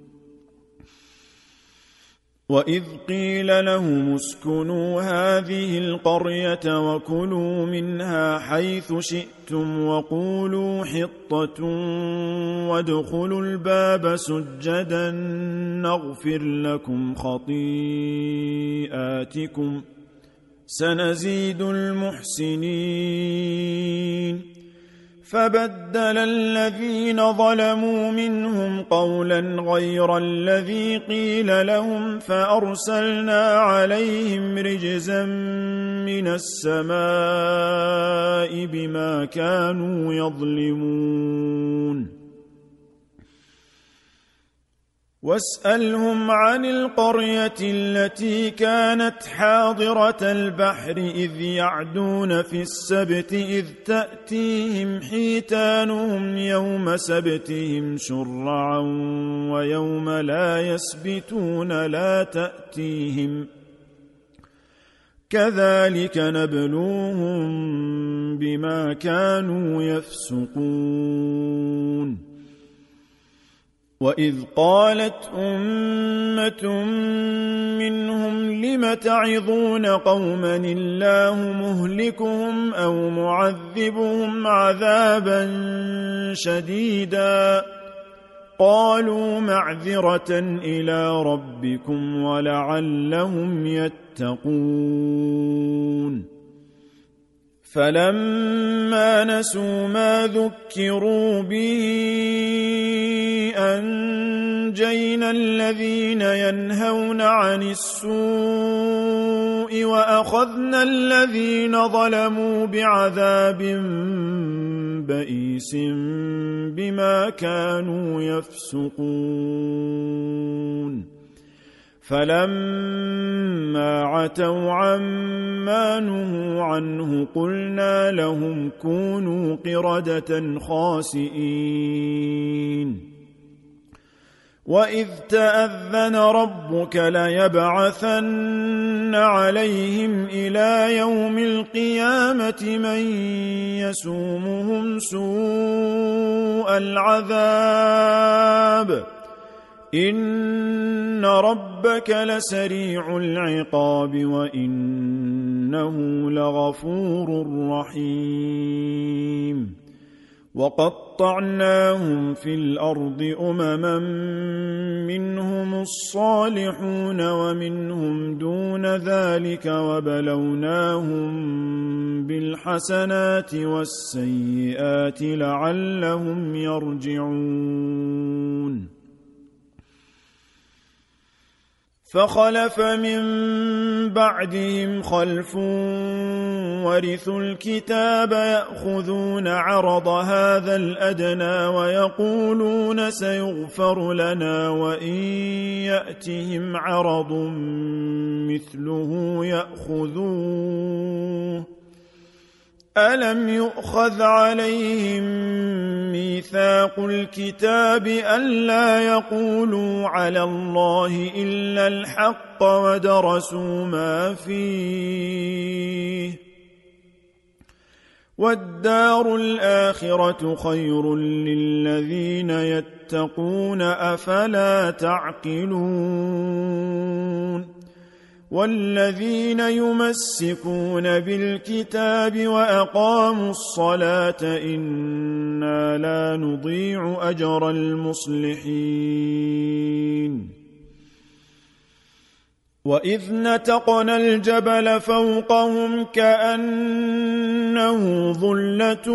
وإذ قيل لهم اسكنوا هذه القرية وكلوا منها حيث شئتم وقولوا حطة وادخلوا الباب سجدا نغفر لكم خطيئاتكم سنزيد المحسنين فبدل الذين ظلموا منهم قولا غير الذي قيل لهم فأرسلنا عليهم رجزا من السماء بما كانوا يظلمون واسألهم عن القرية التي كانت حاضرة البحر إذ يعدون في السبت إذ تأتيهم حيتانهم يوم سبتهم شرعا ويوم لا يسبتون لا تأتيهم كذلك نبلوهم بما كانوا يفسقون وإذ قالت أمة منهم لم تعظون قوما الله مهلكهم أو معذبهم عذابا شديدا قالوا معذرة إلى ربكم ولعلهم يتقون فلما نسوا ما ذكروا به أنجينا الذين ينهون عن السوء وأخذنا الذين ظلموا بعذاب بئيس بما كانوا يفسقون فلما عتوا عما نهوا عنه قلنا لهم كونوا قردة خاسئين وإذ تأذن ربك ليبعثن عليهم إلى يوم القيامة من يسومهم سوء العذاب إن ربك لسريع العقاب وإنه لغفور رحيم وقطعناهم في الأرض أمما منهم الصالحون ومنهم دون ذلك وبلوناهم بالحسنات والسيئات لعلهم يرجعون فخلف من بعدهم خلف ورثوا الكتاب يأخذون عرض هذا الأدنى ويقولون سيغفر لنا وإن يأتهم عرض مثله يأخذوه ألم يؤخذ عليهم ميثاق الكتاب ألا يقولوا على الله إلا الحق ودرسوا ما فيه والدار الآخرة خير للذين يتقون أفلا تعقلون والذين يمسكون بالكتاب وأقاموا الصلاة إنا لا نضيع أجر المصلحين وإذ نتقنا الجبل فوقهم كأنه ظلة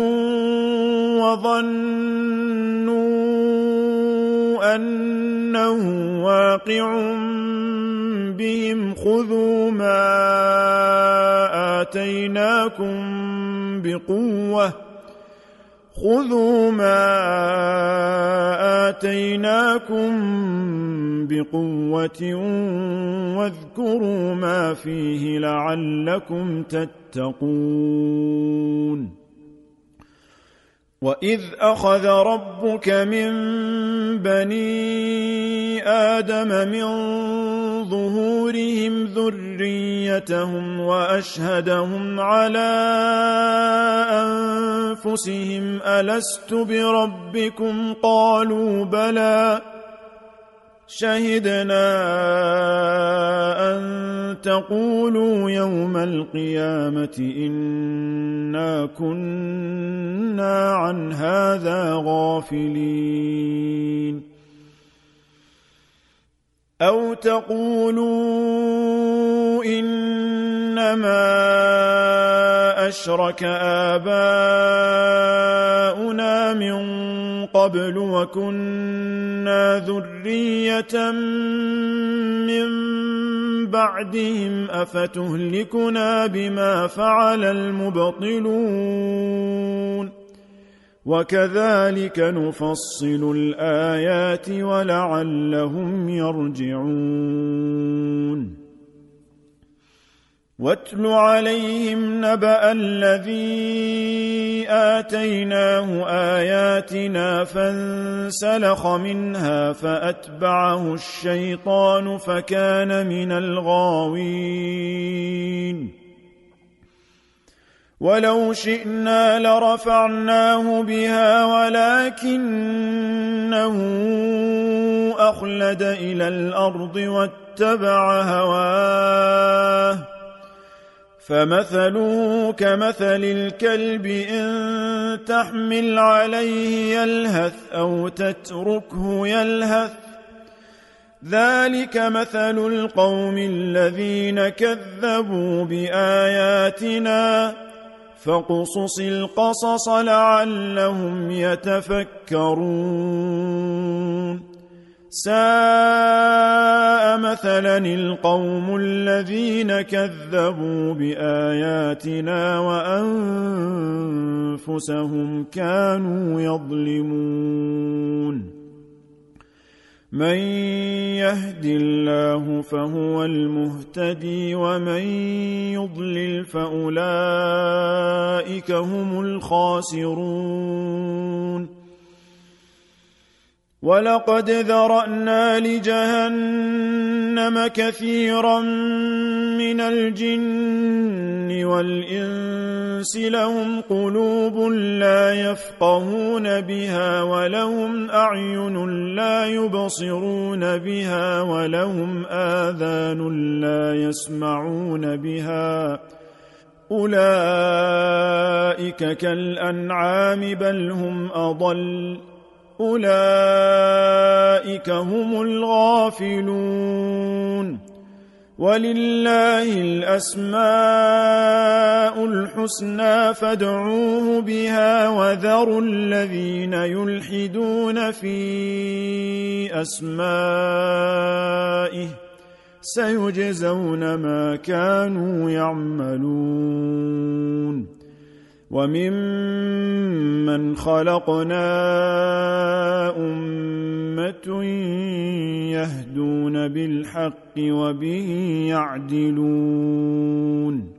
وظنوا أنه واقع بهم خذوا ما آتيناكم بقوة خذوا ما آتيناكم بقوة واذكروا ما فيه لعلكم تتقون وإذ أخذ ربك من بني آدم من ظهورهم ذريتهم وأشهدهم على أنفسهم ألست بربكم قالوا بلى شهدنا أن تقولوا يوم القيامة إنا كنا عن هذا غافلين أو تقولوا إنما أشرك آباؤنا من قبل وكنا ذرية من بعدهم أفتهلكنا بما فعل المبطلون وكذلك نفصل الآيات ولعلهم يرجعون واتل عليهم نبأ الذي آتيناه آياتنا فانسلخ منها فأتبعه الشيطان فكان من الغاوين ولو شئنا لرفعناه بها ولكنه أخلد إلى الأرض واتبع هواه فمثله كمثل الكلب إن تحمل عليه يلهث أو تتركه يلهث ذلك مثل القوم الذين كذبوا بآياتنا فاقصص القصص لعلهم يتفكرون ساء مثلا القوم الذين كذبوا بآياتنا وأنفسهم كانوا يظلمون من يهد الله فهو المهتدي ومن يضلل فأولئك هم الخاسرون ولقد ذرأنا لجهنم كثيرا من الجن والإنس لهم قلوب لا يفقهون بها ولهم أعين لا يبصرون بها ولهم آذان لا يسمعون بها أولئك كالأنعام بل هم أضل أولئك هم الغافلون ولله الأسماء الحسنى فادعوه بها وذروا الذين يلحدون في أسمائه سيجزون ما كانوا يعملون وممن خلقنا أمة يهدون بالحق وبه يعدلون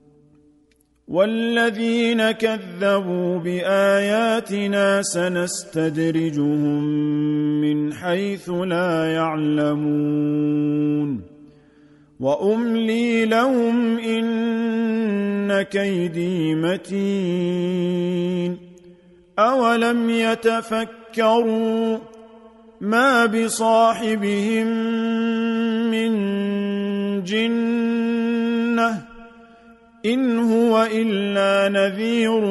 والذين كذبوا بآياتنا سنستدرجهم من حيث لا يعلمون وأملي لهم إن كيدي متين أولم يتفكروا ما بصاحبهم من جنة إن هو إلا نذير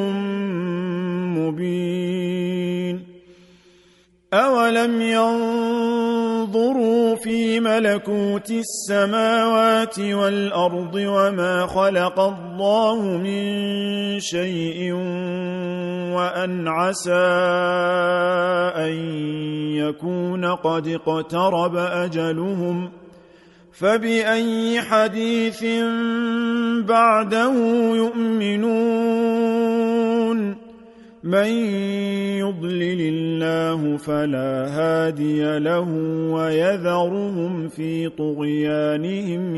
مبين أولم ينظروا في ملكوت السماوات والأرض وما خلق الله من شيء وأن عسى أن يكون قد اقترب أجلهم فبأي حديث بعده يؤمنون من يضلل الله فلا هادي له ويذرهم في طغيانهم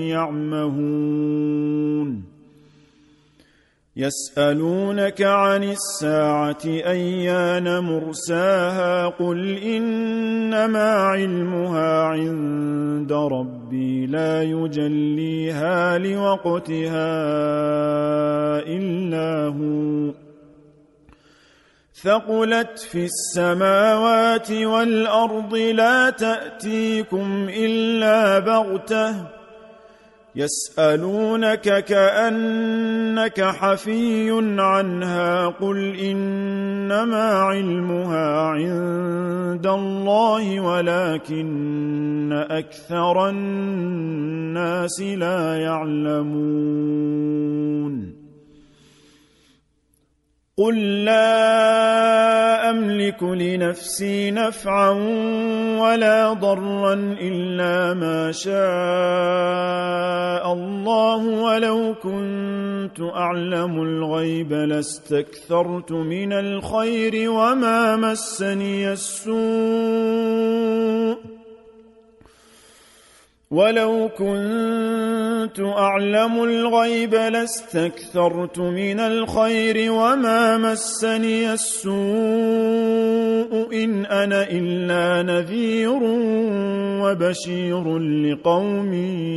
يعمهون يسألونك عن الساعة أيان مرساها قل إنما علمها عند ربي لا يجليها لوقتها إلا هو ثقلت في السماوات والأرض لا تأتيكم إلا بغتة يسألونك كأنك حفي عنها قل إنما علمها عند الله ولكن أكثر الناس لا يعلمون قل لا أملك لنفسي نفعا ولا ضرا إلا ما شاء الله ولو كنت أعلم الغيب لاستكثرت من الخير وما مسني السوء ولو كنت أعلم الغيب لاستكثرت من الخير وما مسني السوء إن أنا إلا نذير وبشير لقوم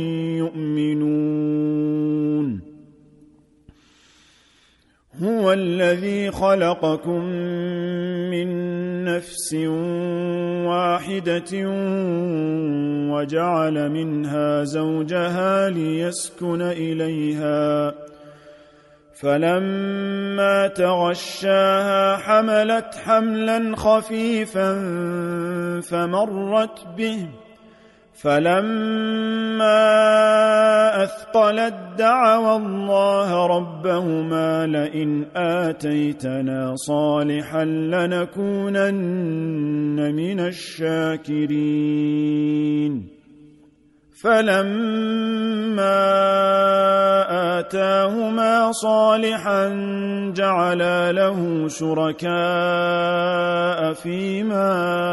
يؤمنون هو الذي خلقكم من نفس واحدة وجعل منها زوجها ليسكن إليها فلما تغشاها حملت حملا خفيفا فمرت به فلما أثقلت دعوا الله ربهما لئن آتيتنا صالحا لنكونن من الشاكرين فلما آتاهما صالحا جعلا له شركاء فيما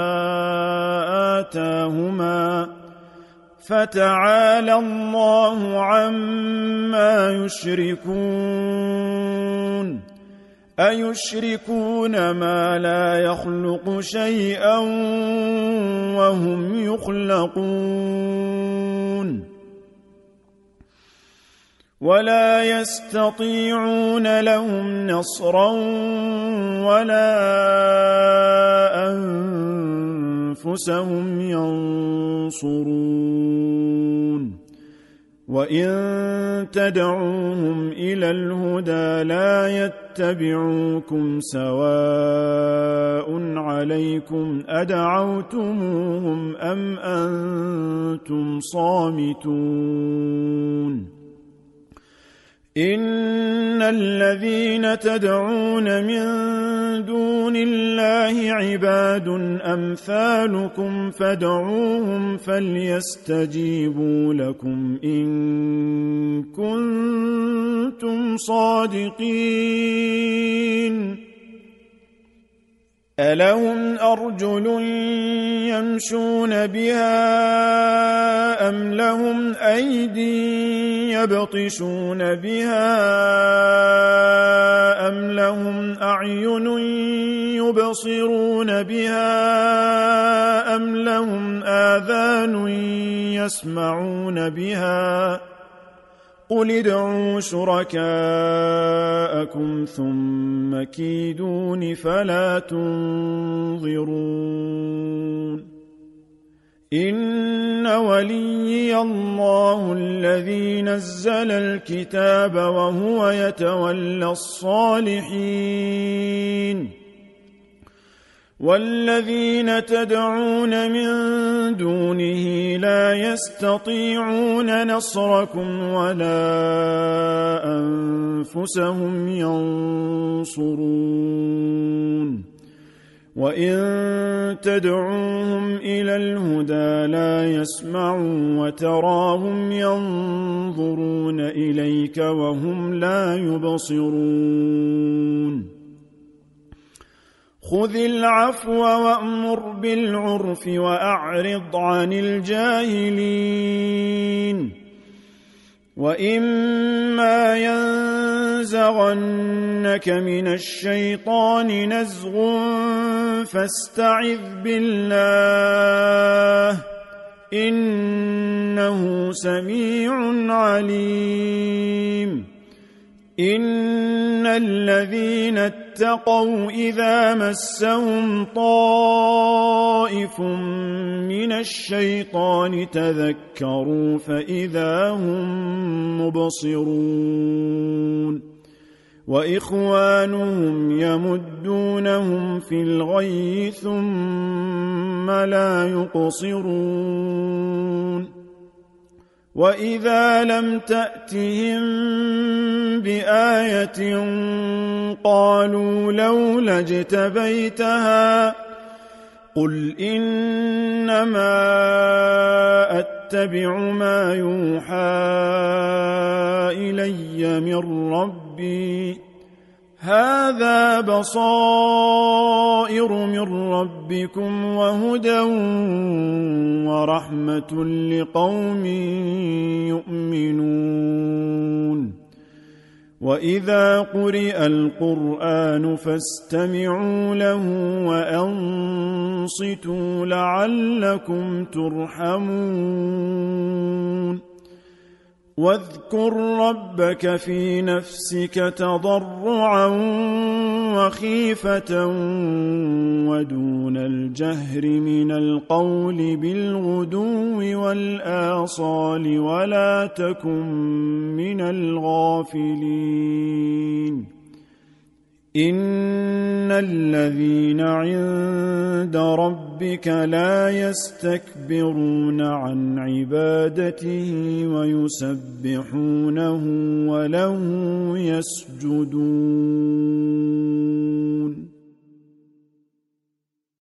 آتاهما فتعالى الله عما يشركون أيشركون ما لا يخلق شيئا وهم يخلقون ولا يستطيعون لهم نصرا ولا أنفسهم ينصرون وإن تدعوهم إلى الهدى لا يتبعوكم سواء عليكم أدعوتموهم أم أنتم صامتون إن الذين تدعون من دون الله عباد أمثالكم فادعوهم فليستجيبوا لكم إن كنتم صادقين ألهم أرجل يمشون بها أم لهم أيدي يبطشون بها أم لهم أعين يبصرون بها أم لهم آذان يسمعون بها قل ادعوا شركاءكم ثم كيدون فلا تنظرون إن وليي الله الذي نزل الكتاب وهو يتولى الصالحين والذين تدعون من دونه لا يستطيعون نصركم ولا أنفسهم ينصرون وإن تدعوهم إلى الهدى لا يسمعوا وتراهم ينظرون إليك وهم لا يبصرون خذ العفو وأمر بالعرف وأعرض عن الجاهلين وإما ينزغنك من الشيطان نزغ فاستعذ بالله إنه سميع عليم إن الذين اتقوا إذا مسهم طائف من الشيطان تذكروا فإذا هم مبصرون وإخوانهم يمدونهم في الغي ثم لا يقصرون وإذا لم تأتهم بآية قالوا لولا اجتبيتها قل إنما أتبع ما يوحى إلي من ربي هذا بصائر من ربكم وهدى ورحمة لقوم يؤمنون وإذا قرئ القرآن فاستمعوا له وأنصتوا لعلكم ترحمون واذكر ربك في نفسك تضرعا وخيفة ودون الجهر من القول بالغدو والآصال ولا تكن من الغافلين إن الذين عند ربك لا يستكبرون عن عبادته ويسبحونه وله يسجدون